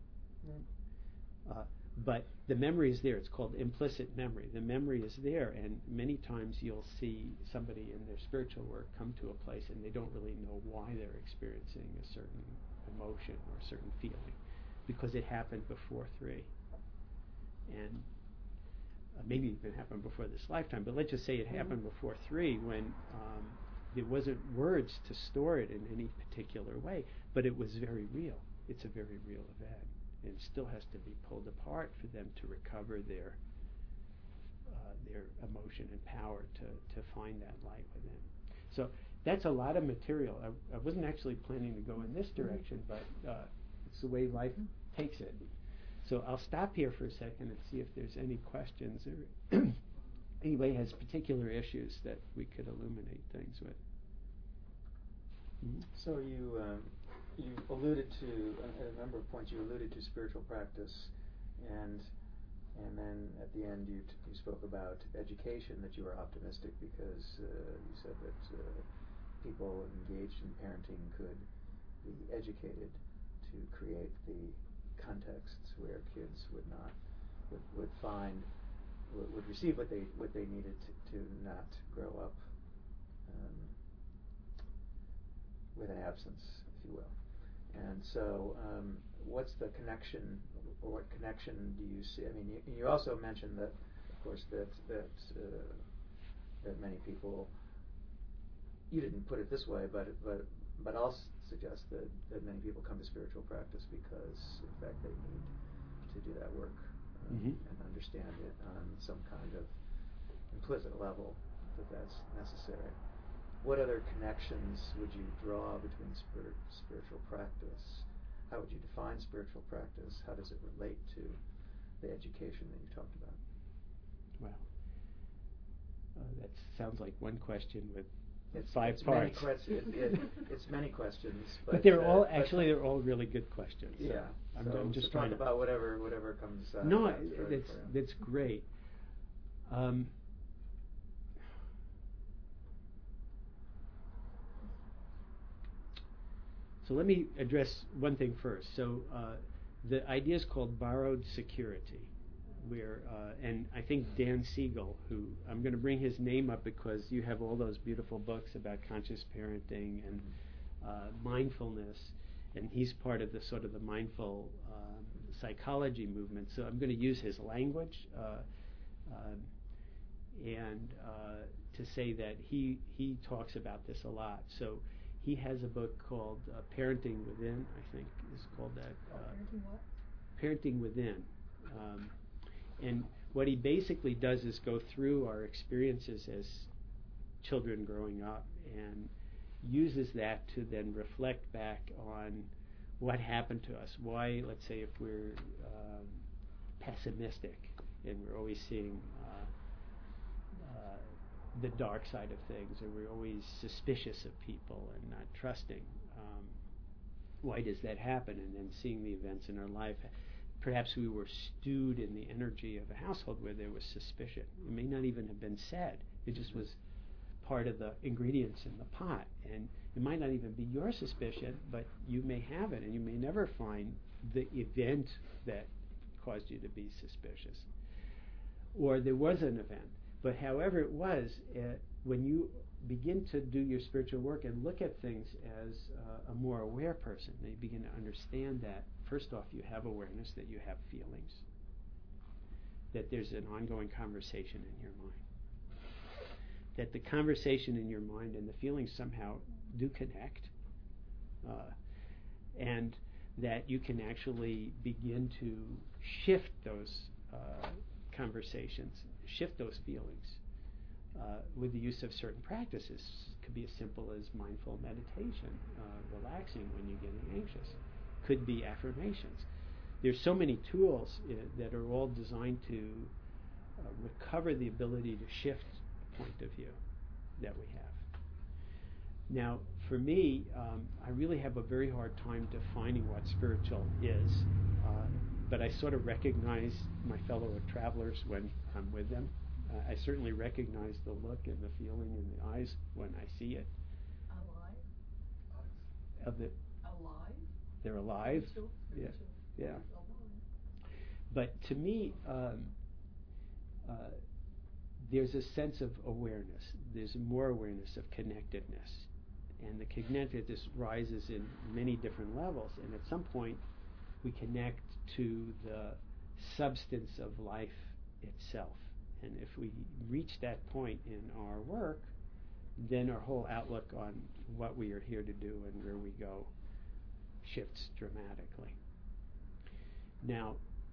But the memory is there. It's called implicit memory. The memory is there, and many times you'll see somebody in their spiritual work come to a place and they don't really know why they're experiencing a certain emotion or a certain feeling, because it happened before 3. And maybe even happened before this lifetime, but let's just say it happened before 3, when there wasn't words to store it in any particular way, but it was very real. It's a very real event, and it still has to be pulled apart for them to recover their emotion and power to find that light within. So that's a lot of material. I wasn't actually planning to go in this direction, but it's the way life takes it. So I'll stop here for a second and see if there's any questions, or anybody has particular issues that we could illuminate things with. Mm-hmm. So you alluded to, at a number of points, you alluded to spiritual practice, and then at the end you spoke about education, that you were optimistic because you said that people engaged in parenting could be educated to create the contexts where kids would find would receive what they needed to not grow up with an absence, if you will. And so, what's the connection, or what connection do you see? I mean, you also mentioned that, of course, that many people. You didn't put it this way, but I'll suggest that many people come to spiritual practice because, in fact, they need to do that work and understand it on some kind of implicit level that's necessary. What other connections would you draw between spiritual practice? How would you define spiritual practice? How does it relate to the education that you talked about? Wow. That sounds like one question with it's 5 parts. It's many questions. But they're all really good questions. Yeah. So I'm just talk trying about whatever comes out. No, that's great. So let me address one thing first. So the idea is called borrowed security, where and I think Dan Siegel, who I'm going to bring his name up because you have all those beautiful books about conscious parenting and mindfulness, and he's part of the sort of the mindful psychology movement. So I'm going to use his language and to say that he talks about this a lot. So he has a book called Parenting Within, I think is called that. Parenting what? Parenting Within. And what he basically does is go through our experiences as children growing up and uses that to then reflect back on what happened to us. Why, let's say, if we're pessimistic and we're always seeing the dark side of things, or we're always suspicious of people and not trusting, why does that happen? And then seeing the events in our life. Perhaps we were stewed in the energy of a household where there was suspicion. It may not even have been said. It just was part of the ingredients in the pot. And it might not even be your suspicion, but you may have it, and you may never find the event that caused you to be suspicious. Or there was an event. But however it was, when you begin to do your spiritual work and look at things as a more aware person, then you begin to understand that, first off, you have awareness that you have feelings, that there's an ongoing conversation in your mind, that the conversation in your mind and the feelings somehow do connect, and that you can actually begin to shift those conversations, shift those feelings with the use of certain practices. It could be as simple as mindful meditation, relaxing when you're getting anxious. Could be affirmations. There's so many tools that are all designed to recover the ability to shift the point of view that we have. Now, for me, I really have a very hard time defining what spiritual is, but I sort of recognize my fellow travelers when I'm with them. I certainly recognize the look and the feeling in the eyes when I see it. Alive? They're alive. Yeah. But to me, there's a sense of awareness. There's more awareness of connectedness. And the connectedness rises in many different levels. And at some point, we connect to the substance of life itself. And if we reach that point in our work, then our whole outlook on what we are here to do and where we go shifts dramatically. Now,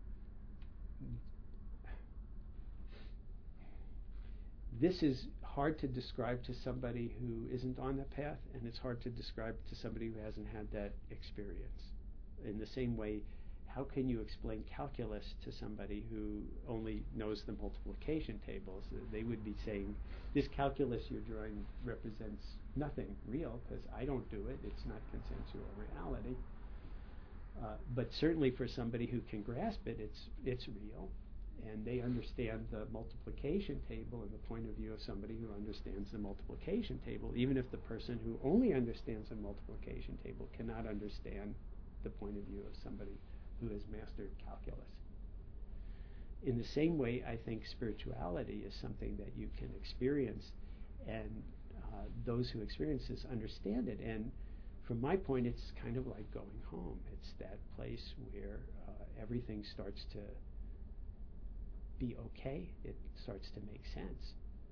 this is hard to describe to somebody who isn't on the path, and it's hard to describe to somebody who hasn't had that experience. In the same way, how can you explain calculus to somebody who only knows the multiplication tables? They would be saying, this calculus you're drawing represents nothing real because I don't do it. It's not consensual reality. But certainly for somebody who can grasp it, it's real. and they understand the multiplication table in the point of view of somebody who understands the multiplication table, even if the person who only understands the multiplication table cannot understand the point of view of somebody who has mastered calculus. In the same way, I think spirituality is something that you can experience, and those who experience this understand it. And from my point, it's kind of like going home. It's that place where everything starts to be okay. It starts to make sense.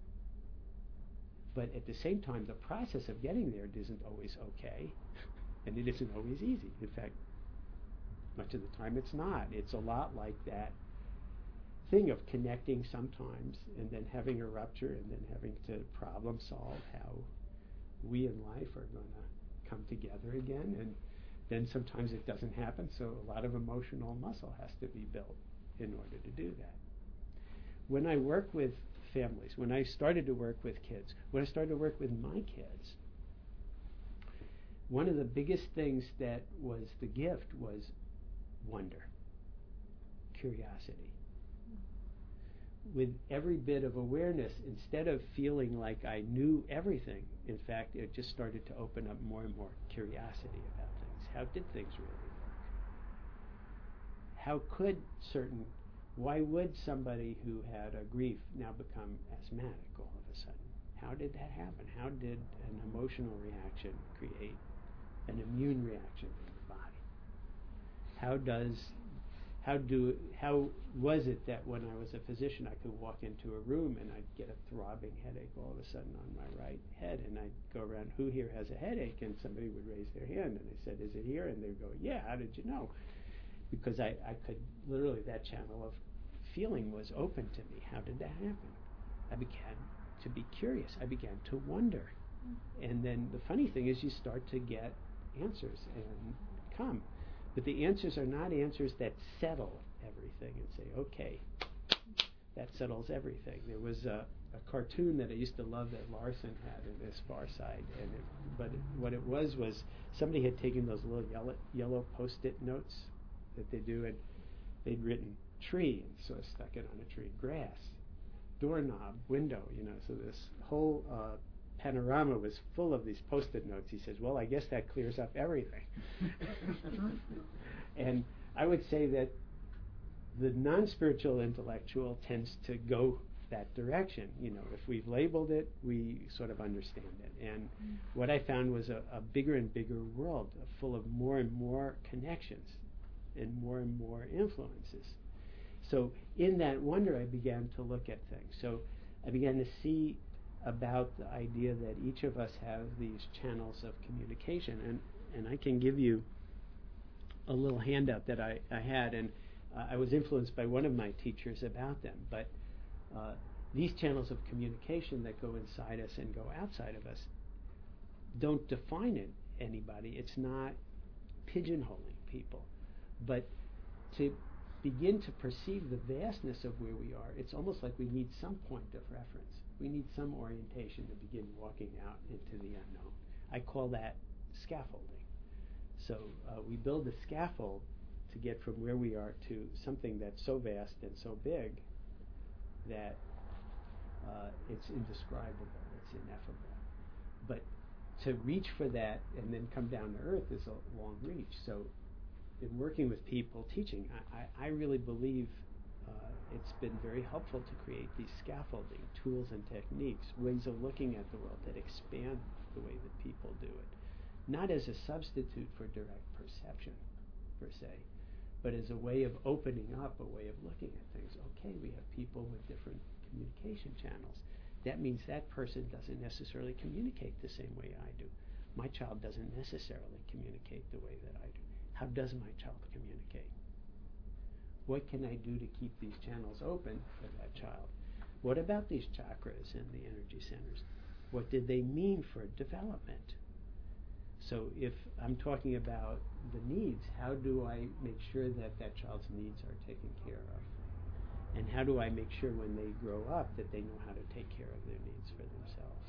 But at the same time, the process of getting there isn't always okay, and it isn't always easy. In fact, much of the time it's not. It's a lot like that thing of connecting sometimes and then having a rupture and then having to problem solve how we in life are going to come together again, and then sometimes it doesn't happen, so a lot of emotional muscle has to be built in order to do that. When I work with families, when I started to work with kids, when I started to work with my kids, one of the biggest things that was the gift was wonder, curiosity. With every bit of awareness, instead of feeling like I knew everything, in fact, it just started to open up more and more curiosity about things. How did things really work? Why would somebody who had a grief now become asthmatic all of a sudden? How did that happen? How did an emotional reaction create an immune reaction in the body? How was it that when I was a physician I could walk into a room and I'd get a throbbing headache all of a sudden on my right head, and I'd go around, who here has a headache? And somebody would raise their hand, and I said, is it here? And they'd go, yeah, how did you know? Because I could literally, that channel of feeling was open to me. How did that happen? I began to be curious. I began to wonder. And then the funny thing is you start to get answers and come. But the answers are not answers that settle everything and say, okay, that settles everything. There was a cartoon that I used to love that Larson had in this Far Side. What it was somebody had taken those little yellow Post-it notes that they do, and they'd written tree and sort of stuck it on a tree, grass, doorknob, window, so this whole panorama was full of these Post-it notes. He says, well, I guess that clears up everything. And I would say that the non-spiritual intellectual tends to go that direction. If we've labeled it, we sort of understand it. And what I found was a bigger and bigger world full of more and more connections and more influences. So in that wonder, I began to look at things. So I began to see about the idea that each of us have these channels of communication. And I can give you a little handout that I had, and I was influenced by one of my teachers about them. But these channels of communication that go inside us and go outside of us don't define anybody. It's not pigeonholing people. But to begin to perceive the vastness of where we are, it's almost like we need some point of reference. We need some orientation to begin walking out into the unknown. I call that scaffolding. So we build a scaffold to get from where we are to something that's so vast and so big that it's indescribable, it's ineffable. But to reach for that and then come down to earth is a long reach. So in working with people, teaching, I really believe it's been very helpful to create these scaffolding tools and techniques, ways of looking at the world that expand the way that people do it. Not as a substitute for direct perception, per se, but as a way of opening up, a way of looking at things. Okay, we have people with different communication channels. That means that person doesn't necessarily communicate the same way I do. My child doesn't necessarily communicate the way that I do. How does my child communicate? What can I do to keep these channels open for that child? What about these chakras and the energy centers? What did they mean for development? So if I'm talking about the needs, how do I make sure that that child's needs are taken care of? And how do I make sure when they grow up that they know how to take care of their needs for themselves?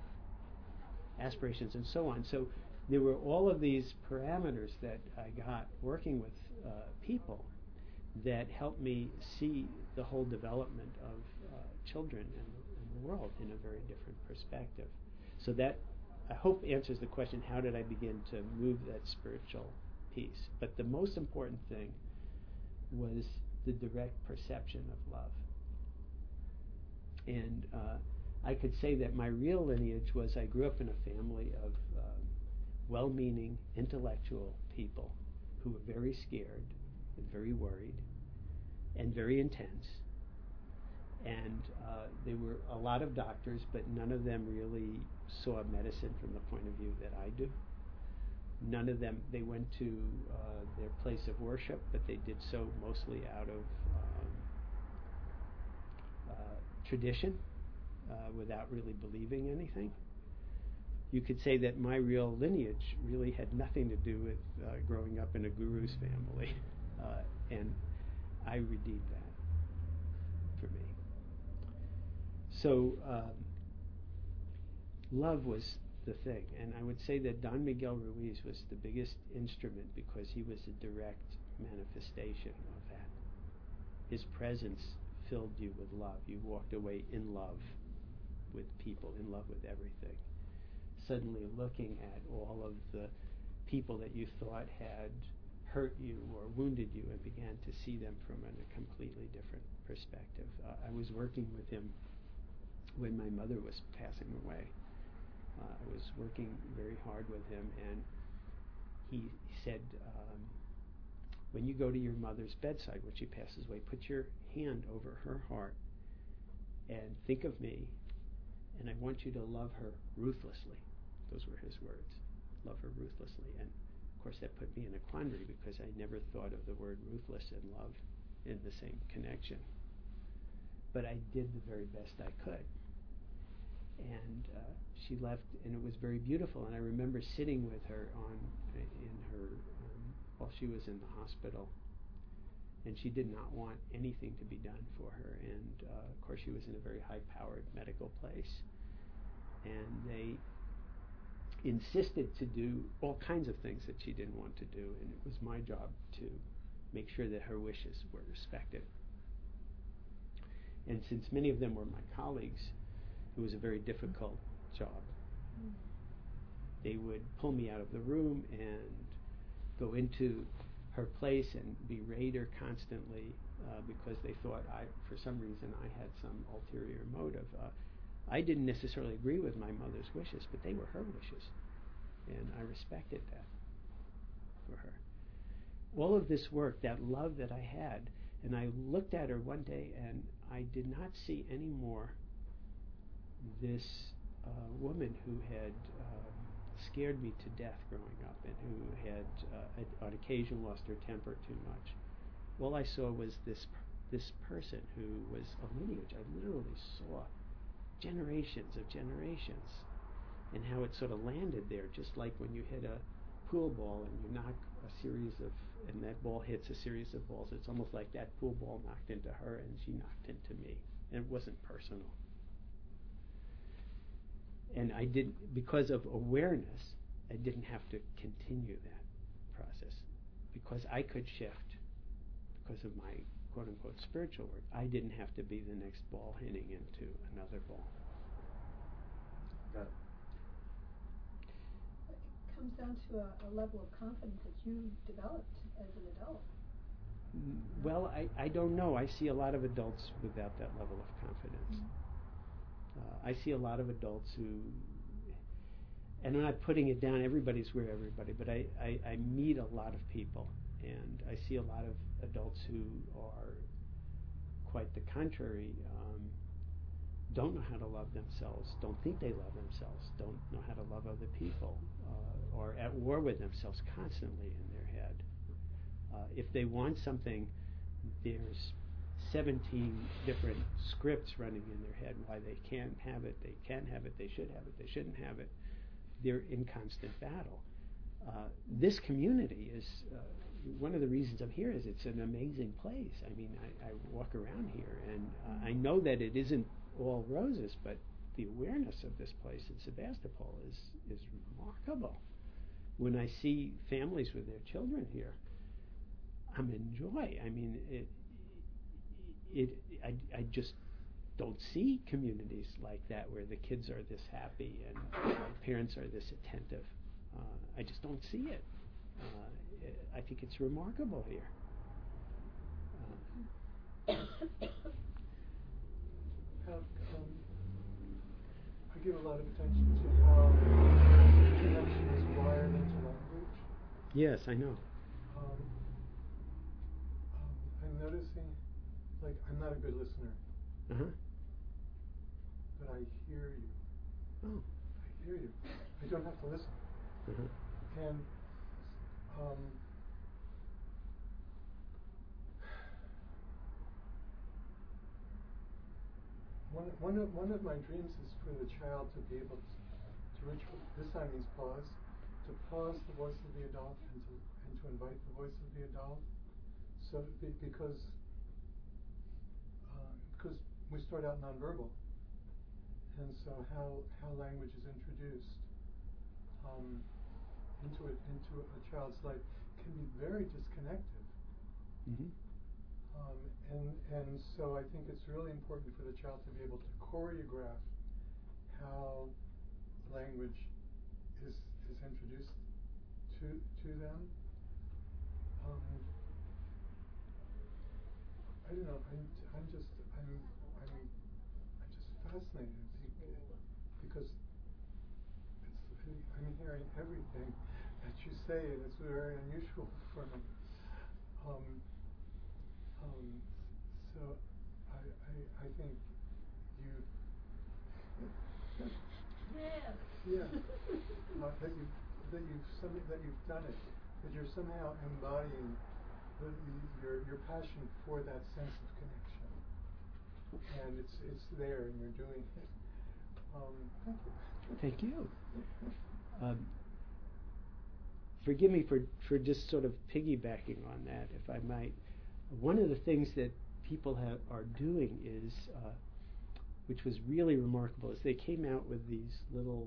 Aspirations and so on. So there were all of these parameters that I got working with people that helped me see the whole development of children and the world in a very different perspective. So that, I hope, answers the question, how did I begin to move that spiritual piece? But the most important thing was the direct perception of love. And I could say that my real lineage was, I grew up in a family of well-meaning, intellectual people who were very scared and very worried and very intense. And there were a lot of doctors, but none of them really saw medicine from the point of view that I do. None of them, they went to their place of worship, but they did so mostly out of tradition, without really believing anything. You could say that my real lineage really had nothing to do with growing up in a guru's family, and I redeemed that for me. So love was the thing, and I would say that Don Miguel Ruiz was the biggest instrument because he was a direct manifestation of that. His presence filled you with love. You walked away in love with people, in love with everything. Suddenly looking at all of the people that you thought had hurt you or wounded you and began to see them from a completely different perspective. I was working with him when my mother was passing away. I was working very hard with him, and he said, when you go to your mother's bedside when she passes away, put your hand over her heart and think of me, and I want you to love her ruthlessly. Those were his words. Love her ruthlessly. And of course that put me in a quandary because I never thought of the word ruthless and love in the same connection. But I did the very best I could. And she left, and it was very beautiful. And I remember sitting with her in her while she was in the hospital, and she did not want anything to be done for her. And of course, she was in a very high-powered medical place, and they insisted to do all kinds of things that she didn't want to do, and it was my job to make sure that her wishes were respected. And since many of them were my colleagues, it was a very difficult job. They would pull me out of the room and go into her place and berate her constantly because they thought for some reason I had some ulterior motive. I didn't necessarily agree with my mother's wishes, but they were her wishes, and I respected that for her. All of this work, that love that I had, and I looked at her one day and I did not see anymore this woman who had scared me to death growing up and who had on occasion lost her temper too much. All I saw was this person who was a lineage. I literally saw generations of generations, and how it sort of landed there, just like when you hit a pool ball and you knock a series of, and that ball hits a series of balls. It's almost like that pool ball knocked into her and she knocked into me, and it wasn't personal. And I didn't, because of awareness, I didn't have to continue that process because I could shift because of my quote-unquote spiritual work. I didn't have to be the next ball hitting into another ball. Got it. It comes down to a level of confidence that you developed as an adult. Well, I don't know. I see a lot of adults without that level of confidence. Mm-hmm. I see a lot of adults who, and I'm not putting it down, everybody's where everybody, but I meet a lot of people, and I see a lot of adults who are quite the contrary, don't know how to love themselves, don't think they love themselves, don't know how to love other people, or at war with themselves constantly in their head. If they want something, there's 17 different scripts running in their head why they can't have it, they can have it, they should have it, they shouldn't have it. They're in constant battle. This community is, one of the reasons I'm here is it's an amazing place. I mean, I walk around here and I know that it isn't all roses, but the awareness of this place in Sebastopol is remarkable. When I see families with their children here, come enjoy. I mean, I just don't see communities like that where the kids are this happy and parents are this attentive. I just don't see it. I think it's remarkable here. I give a lot of attention to how connection is wired into language. Yes, I know. I'm noticing, like, I'm not a good listener. Uh-huh. But I hear you. Oh. I hear you. I don't have to listen. Uh-huh. And one of my dreams is for the child to be able to reach, this time means pause, to pause the voice of the adult and to invite the voice of the adult. So because we start out nonverbal, and so how language is introduced into a child's life can be very disconnected. Mm-hmm. And so I think it's really important for the child to be able to choreograph how language is introduced to them. I don't know. I'm just fascinated because I'm hearing everything that you say, and it's very unusual for me. So I think you that you've done it, that you're somehow embodying your passion for that sense of connection, and it's there, and you're doing it. Thank you. Thank you. Forgive me for just sort of piggybacking on that, if I might. One of the things that people are doing is, which was really remarkable, is they came out with these little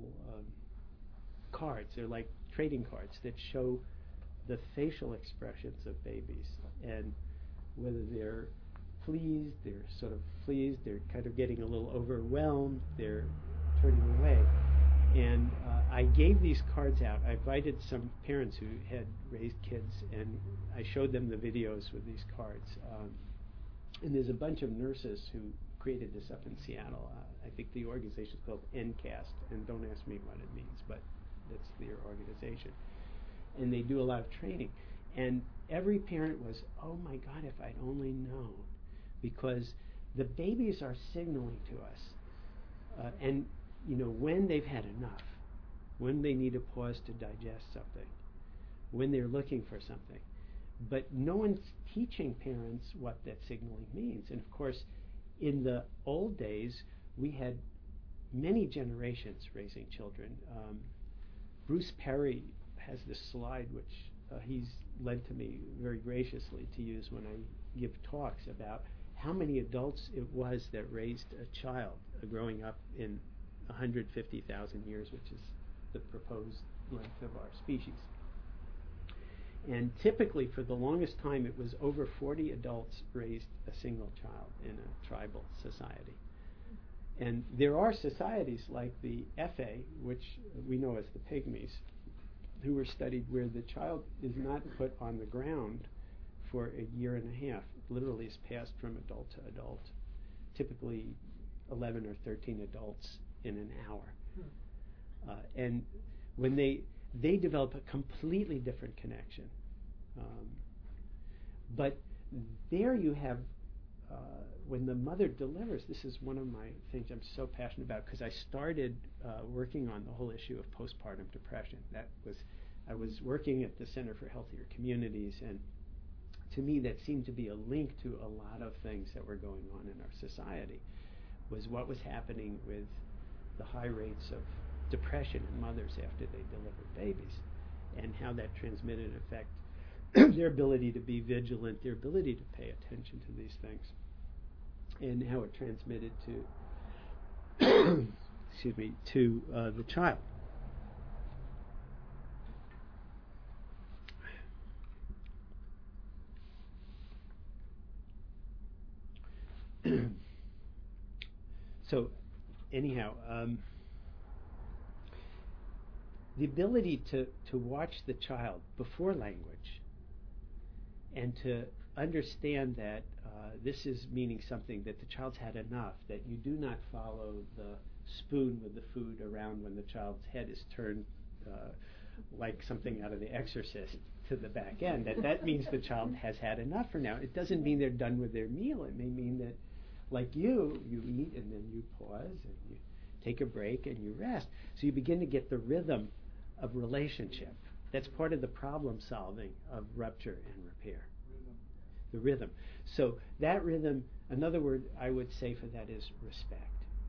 cards. They're like trading cards that show the facial expressions of babies, and whether they're pleased, they're kind of getting a little overwhelmed, they're turning away. And I gave these cards out. I invited some parents who had raised kids, and I showed them the videos with these cards. And there's a bunch of nurses who created this up in Seattle. I think the organization is called NCAST, and don't ask me what it means, but that's their organization. And they do a lot of training. And every parent was, oh my God, if I'd only known. Because the babies are signaling to us. And when they've had enough, when they need a pause to digest something, when they're looking for something. But no one's teaching parents what that signaling means. And of course, in the old days, we had many generations raising children. Bruce Perry has this slide, which he's lent to me very graciously to use when I give talks about how many adults it was that raised a child growing up in 150,000 years, which is the proposed length of our species. And typically, for the longest time, it was over 40 adults raised a single child in a tribal society. And there are societies like the FA, which we know as the Pygmies, who were studied where the child is not put on the ground for a year and a half. It literally is passed from adult to adult, typically 11 or 13 adults in an hour. And when they develop a completely different connection. But there you have, when the mother delivers, this is one of my things I'm so passionate about, because I started working on the whole issue of postpartum depression. I was working at the Center for Healthier Communities, and to me that seemed to be a link to a lot of things that were going on in our society, was what was happening with the high rates of depression in mothers after they delivered babies, and how that transmitted effect their ability to be vigilant, their ability to pay attention to these things, and how it transmitted to the child. So, anyhow, the ability to watch the child before language and to understand that this is meaning something, that the child's had enough, that you do not follow the spoon with the food around when the child's head is turned like something out of The Exorcist to the back end, that means the child has had enough for now. It doesn't mean they're done with their meal. It may mean that, like you eat and then you pause and you take a break and you rest. So you begin to get the rhythm of relationship. That's part of the problem solving of rupture and repair. The rhythm. So that rhythm, another word I would say for that is respect.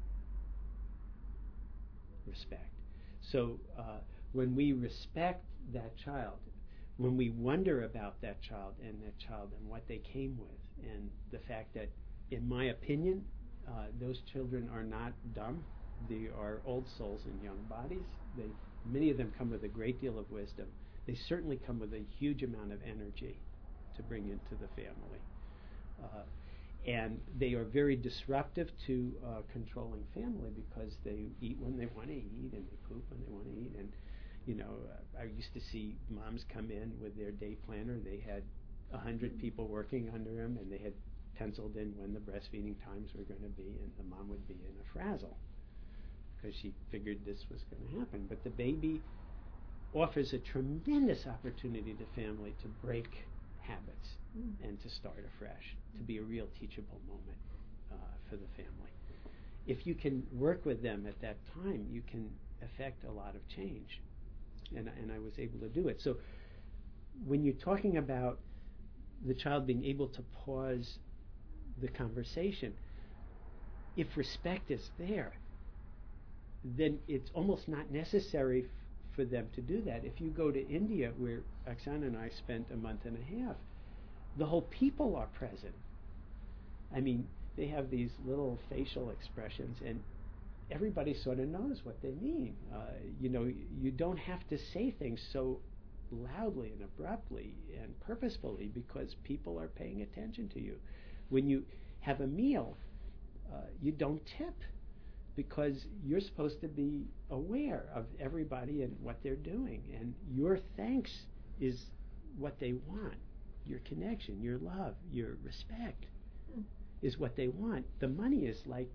Respect. So when we respect that child, when we wonder about that child and what they came with, and the fact that, in my opinion, those children are not dumb. They are old souls in young bodies. Many of them come with a great deal of wisdom. They certainly come with a huge amount of energy to bring into the family. And they are very disruptive to controlling family because they eat when they want to eat and they poop when they want to eat. And, I used to see moms come in with their day planner. They had 100 people working under them, and they had penciled in when the breastfeeding times were going to be, and the mom would be in a frazzle because she figured this was going to happen. But the baby offers a tremendous opportunity to family to break habits and to start afresh, to be a real teachable moment for the family. If you can work with them at that time, you can affect a lot of change. And I was able to do it. So when you're talking about the child being able to pause the conversation, if respect is there, then it's almost not necessary for them to do that. If you go to India, where Oksana and I spent a month and a half, the whole people are present. I mean, they have these little facial expressions, and everybody sort of knows what they mean. You don't have to say things so loudly and abruptly and purposefully because people are paying attention to you. When you have a meal, you don't tip because you're supposed to be aware of everybody and what they're doing. And your thanks is what they want. Your connection, your love, your respect is what they want. The money is like,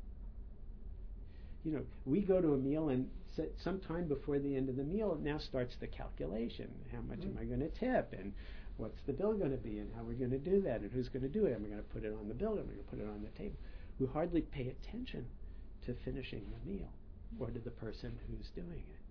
we go to a meal and sometime before the end of the meal, now starts the calculation. How much am I going to tip? And what's the bill going to be? And how we're going to do that? And who's going to do it? Am I going to put it on the bill? Am I going to put it on the table? We hardly pay attention to finishing the meal or to the person who's doing it.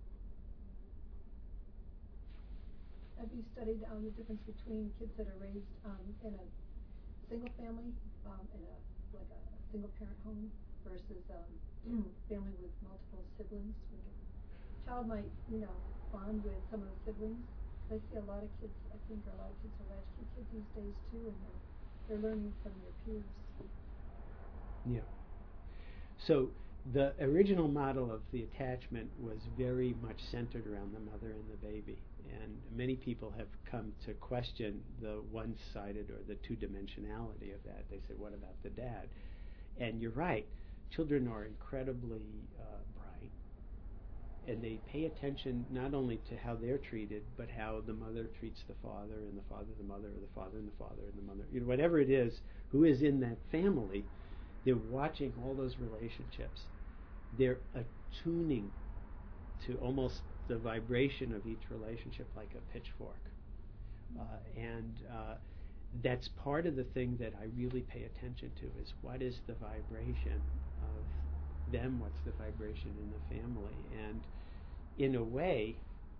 Have you studied the difference between kids that are raised in a single family, in a single parent home, versus family with multiple siblings? A child might, bond with some of the siblings. I see a lot of kids. I think a lot of kids are latchkey kids these days too, and they're learning from their peers. Yeah. So the original model of the attachment was very much centered around the mother and the baby. And many people have come to question the one-sided or the two-dimensionality of that. They say, what about the dad? And you're right. Children are incredibly bright. And they pay attention not only to how they're treated, but how the mother treats the father, and the father the mother, or the father and the father and the mother. Whatever it is, who is in that family, they're watching all those relationships. They're attuning to almost the vibration of each relationship like a pitchfork. And that's part of the thing that I really pay attention to, is what is the vibration of them, what's the vibration in the family. And in a way,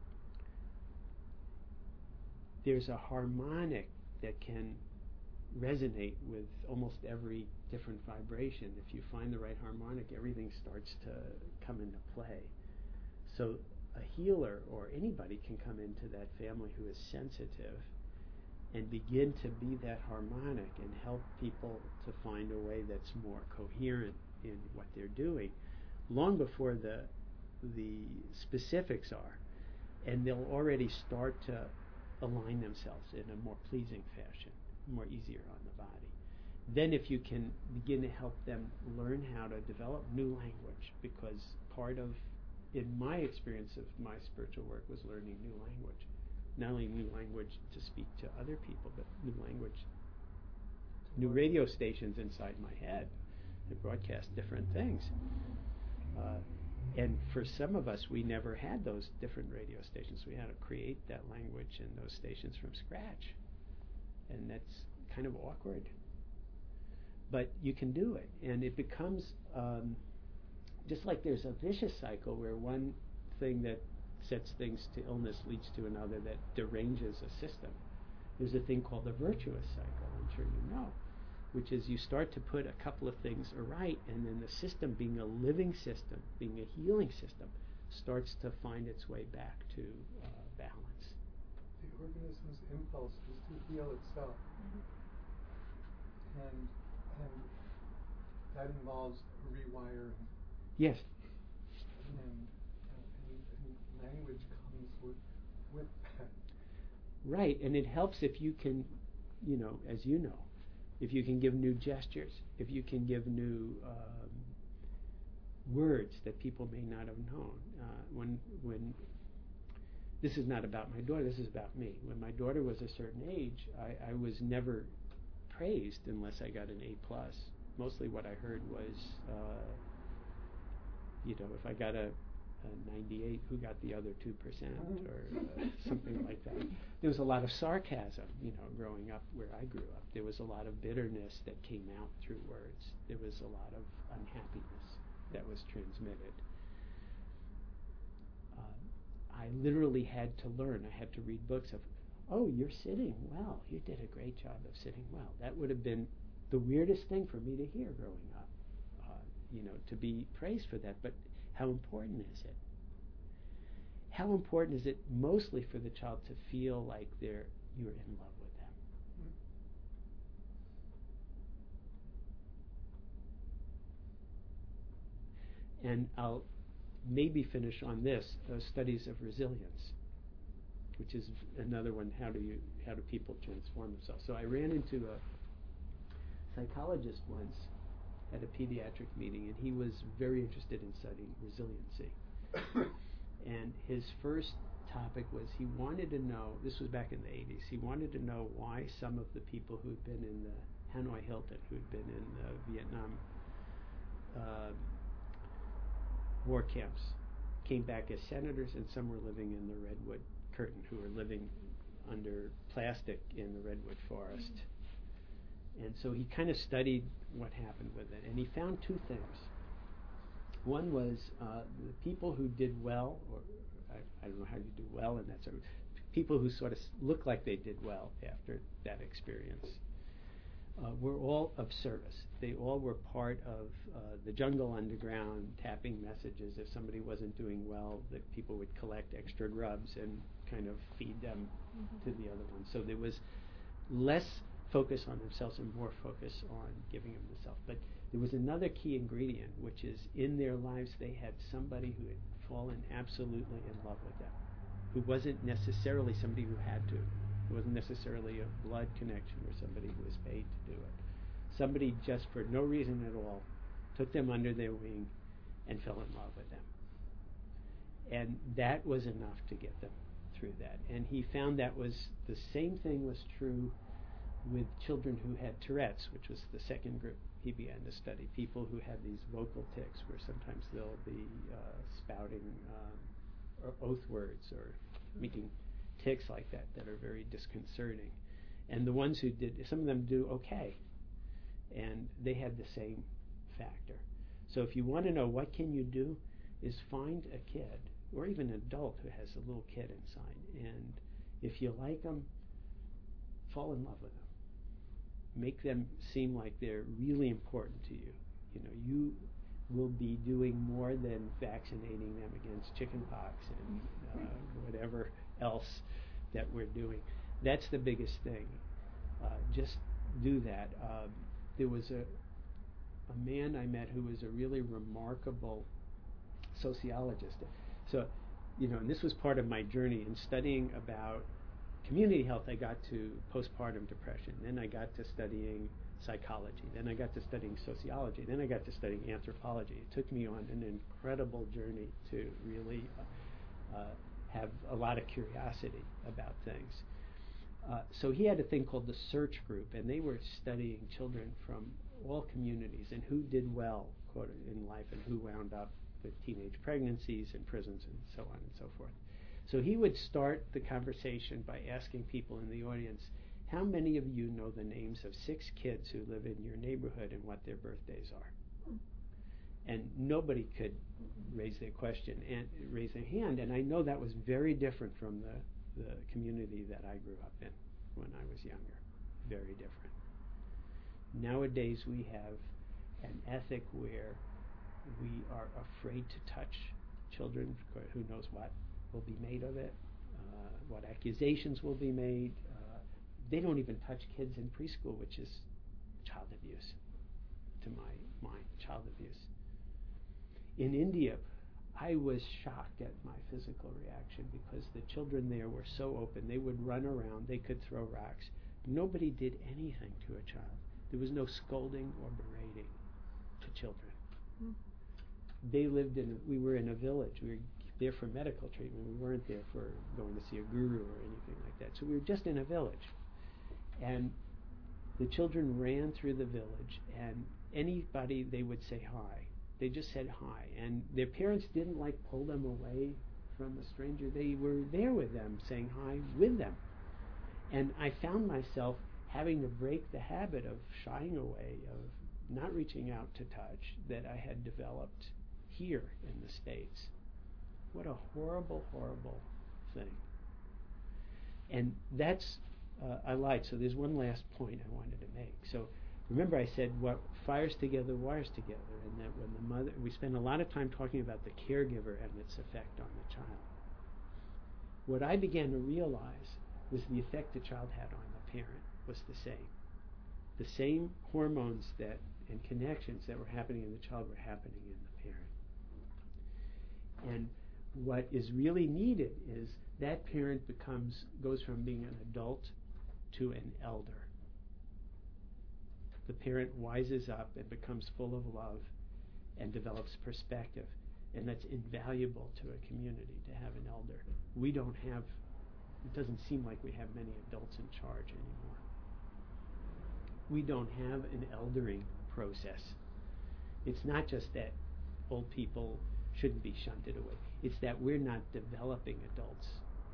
there's a harmonic that can resonate with almost every different vibration. If you find the right harmonic, everything starts to come into play. So a healer or anybody can come into that family who is sensitive and begin to be that harmonic and help people to find a way that's more coherent in what they're doing, long before the specifics are. And they'll already start to align themselves in a more pleasing fashion, more easier on the body. then if you can begin to help them learn how to develop new language, because part of, in my experience of my spiritual work, was learning new language. Not only new language to speak to other people, but new language, new radio stations inside my head that broadcast different things. And for some of us, we never had those different radio stations. We had to create that language and those stations from scratch. And that's kind of awkward. But you can do it. And it becomes, just like there's a vicious cycle where one thing that sets things to illness leads to another that deranges a system. There's a thing called the virtuous cycle, I'm sure you know, which is you start to put a couple of things right, and then the system, being a living system, being a healing system, starts to find its way back to balance. The organism's impulse is to heal itself. And that involves rewiring. Yes. And language comes with that. Right, and it helps if you can, as you know, if you can give new gestures, if you can give new words that people may not have known. When this is not about my daughter, this is about me. When my daughter was a certain age, I was never praised unless I got an A+. Mostly what I heard was, if I got a 98, who got the other 2%, or something like that. There was a lot of sarcasm, growing up where I grew up. There was a lot of bitterness that came out through words. There was a lot of unhappiness that was transmitted. I literally had to learn. I had to read books of, oh, you're sitting well. You did a great job of sitting well. That would have been the weirdest thing for me to hear growing up, to be praised for that. But how important is it? How important is it mostly for the child to feel like you're in love with them? And I'll maybe finish on this, studies of resilience, which is another one. How do people transform themselves? So I ran into a psychologist once at a pediatric meeting, and he was very interested in studying resiliency. And his first topic was, he wanted to know, this was back in the 80s, he wanted to know why some of the people who'd been in the Hanoi Hilton, who'd been in the Vietnam war camps, came back as senators, and some were living in the Redwood Curtain, who were living under plastic in the Redwood Forest. And so he kind of studied what happened with it, and he found two things. One was the people who did well, or I don't know how you do well in that sort of, people who sort of looked like they did well after that experience, were all of service. They all were part of the jungle underground, tapping messages. If somebody wasn't doing well, that people would collect extra grubs and kind of feed them to the other ones. So there was less focus on themselves and more focus on giving them the self. But there was another key ingredient, which is in their lives they had somebody who had fallen absolutely in love with them, who wasn't necessarily somebody who had to. It wasn't necessarily a blood connection or somebody who was paid to do it. Somebody just for no reason at all took them under their wing and fell in love with them. And that was enough to get them through that. And he found that was the same thing was true with children who had Tourette's, which was the second group he began to study. People who had these vocal tics, where sometimes they'll be spouting or oath words or making tics like that are very disconcerting. And the ones who did, some of them do okay, and they had the same factor. So if you want to know what can you do, is find a kid or even an adult who has a little kid inside, and if you like them, fall in love with them. Make them seem like they're really important to you. You will be doing more than vaccinating them against chickenpox and whatever else that we're doing. That's the biggest thing. Just do that. There was a man I met who was a really remarkable sociologist. So, and this was part of my journey in studying about community health, I got to postpartum depression. Then I got to studying psychology. Then I got to studying sociology. Then I got to studying anthropology. It took me on an incredible journey to really have a lot of curiosity about things. So he had a thing called the Search Group, and they were studying children from all communities and who did well, quote, in life and who wound up with teenage pregnancies and prisons and so on and so forth. So he would start the conversation by asking people in the audience, how many of you know the names of 6 kids who live in your neighborhood and what their birthdays are? And nobody could raise their question and raise their hand, and I know that was very different from the community that I grew up in when I was younger. Very different. Nowadays we have an ethic where we are afraid to touch children. Who knows what will be made of it, what accusations will be made. They don't even touch kids in preschool, which is child abuse, to my mind, child abuse. In India, I was shocked at my physical reaction because the children there were so open. They would run around, they could throw rocks. Nobody did anything to a child. There was no scolding or berating to children. They lived we were in a village. We were there for medical treatment. We weren't there for going to see a guru or anything like that. So we were just in a village. And the children ran through the village, and anybody, they would say hi. They just said hi. And their parents didn't pull them away from a stranger. They were there with them, saying hi with them. And I found myself having to break the habit of shying away, of not reaching out to touch, that I had developed here in the States. What a horrible, horrible thing. And that's, I lied, so there's one last point I wanted to make. So remember I said what fires together wires together, and that when the mother, we spend a lot of time talking about the caregiver and its effect on the child. What I began to realize was the effect the child had on the parent was the same. The same hormones that and connections that were happening in the child were happening in the parent. And what is really needed is that parent goes from being an adult to an elder. The parent wises up and becomes full of love and develops perspective. And that's invaluable to a community, to have an elder. We don't have, it doesn't seem like we have many adults in charge anymore. We don't have an eldering process. It's not just that old people shouldn't be shunted away. It's that we're not developing adults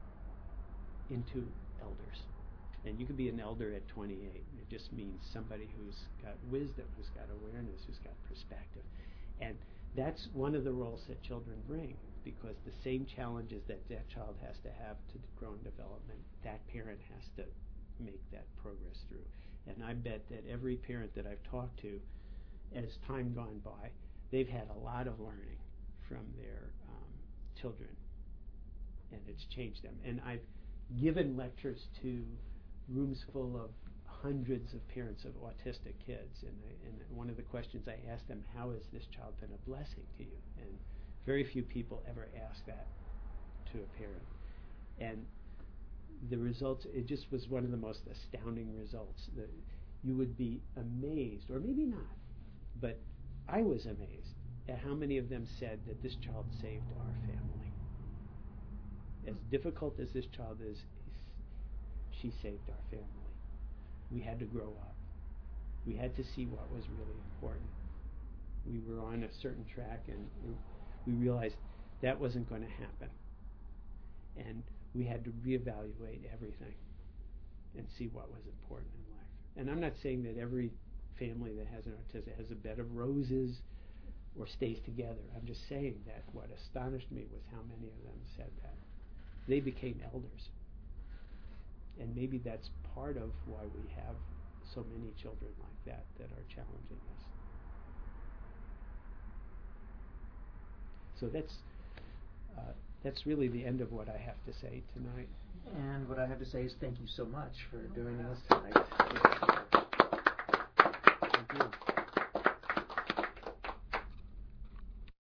into elders. And you could be an elder at 28. It just means somebody who's got wisdom, who's got awareness, who's got perspective. And that's one of the roles that children bring, because the same challenges that child has to have to grow and development, that parent has to make that progress through. And I bet that every parent that I've talked to, as time gone by, they've had a lot of learning from their children, and it's changed them. And I've given lectures to rooms full of hundreds of parents of autistic kids, and one of the questions I asked them, how has this child been a blessing to you? And very few people ever ask that to a parent. And the results, it just was one of the most astounding results. That you would be amazed, or maybe not, but I was amazed at how many of them said that this child saved our family. As difficult as this child is, she saved our family. We had to grow up. We had to see what was really important. We were on a certain track, and we realized that wasn't going to happen. And we had to reevaluate everything and see what was important in life. And I'm not saying that every family that has an autism has a bed of roses or stays together. I'm just saying that what astonished me was how many of them said that. They became elders. And maybe that's part of why we have so many children like that are challenging us. So that's really the end of what I have to say tonight. And what I have to say is thank you so much for joining us tonight.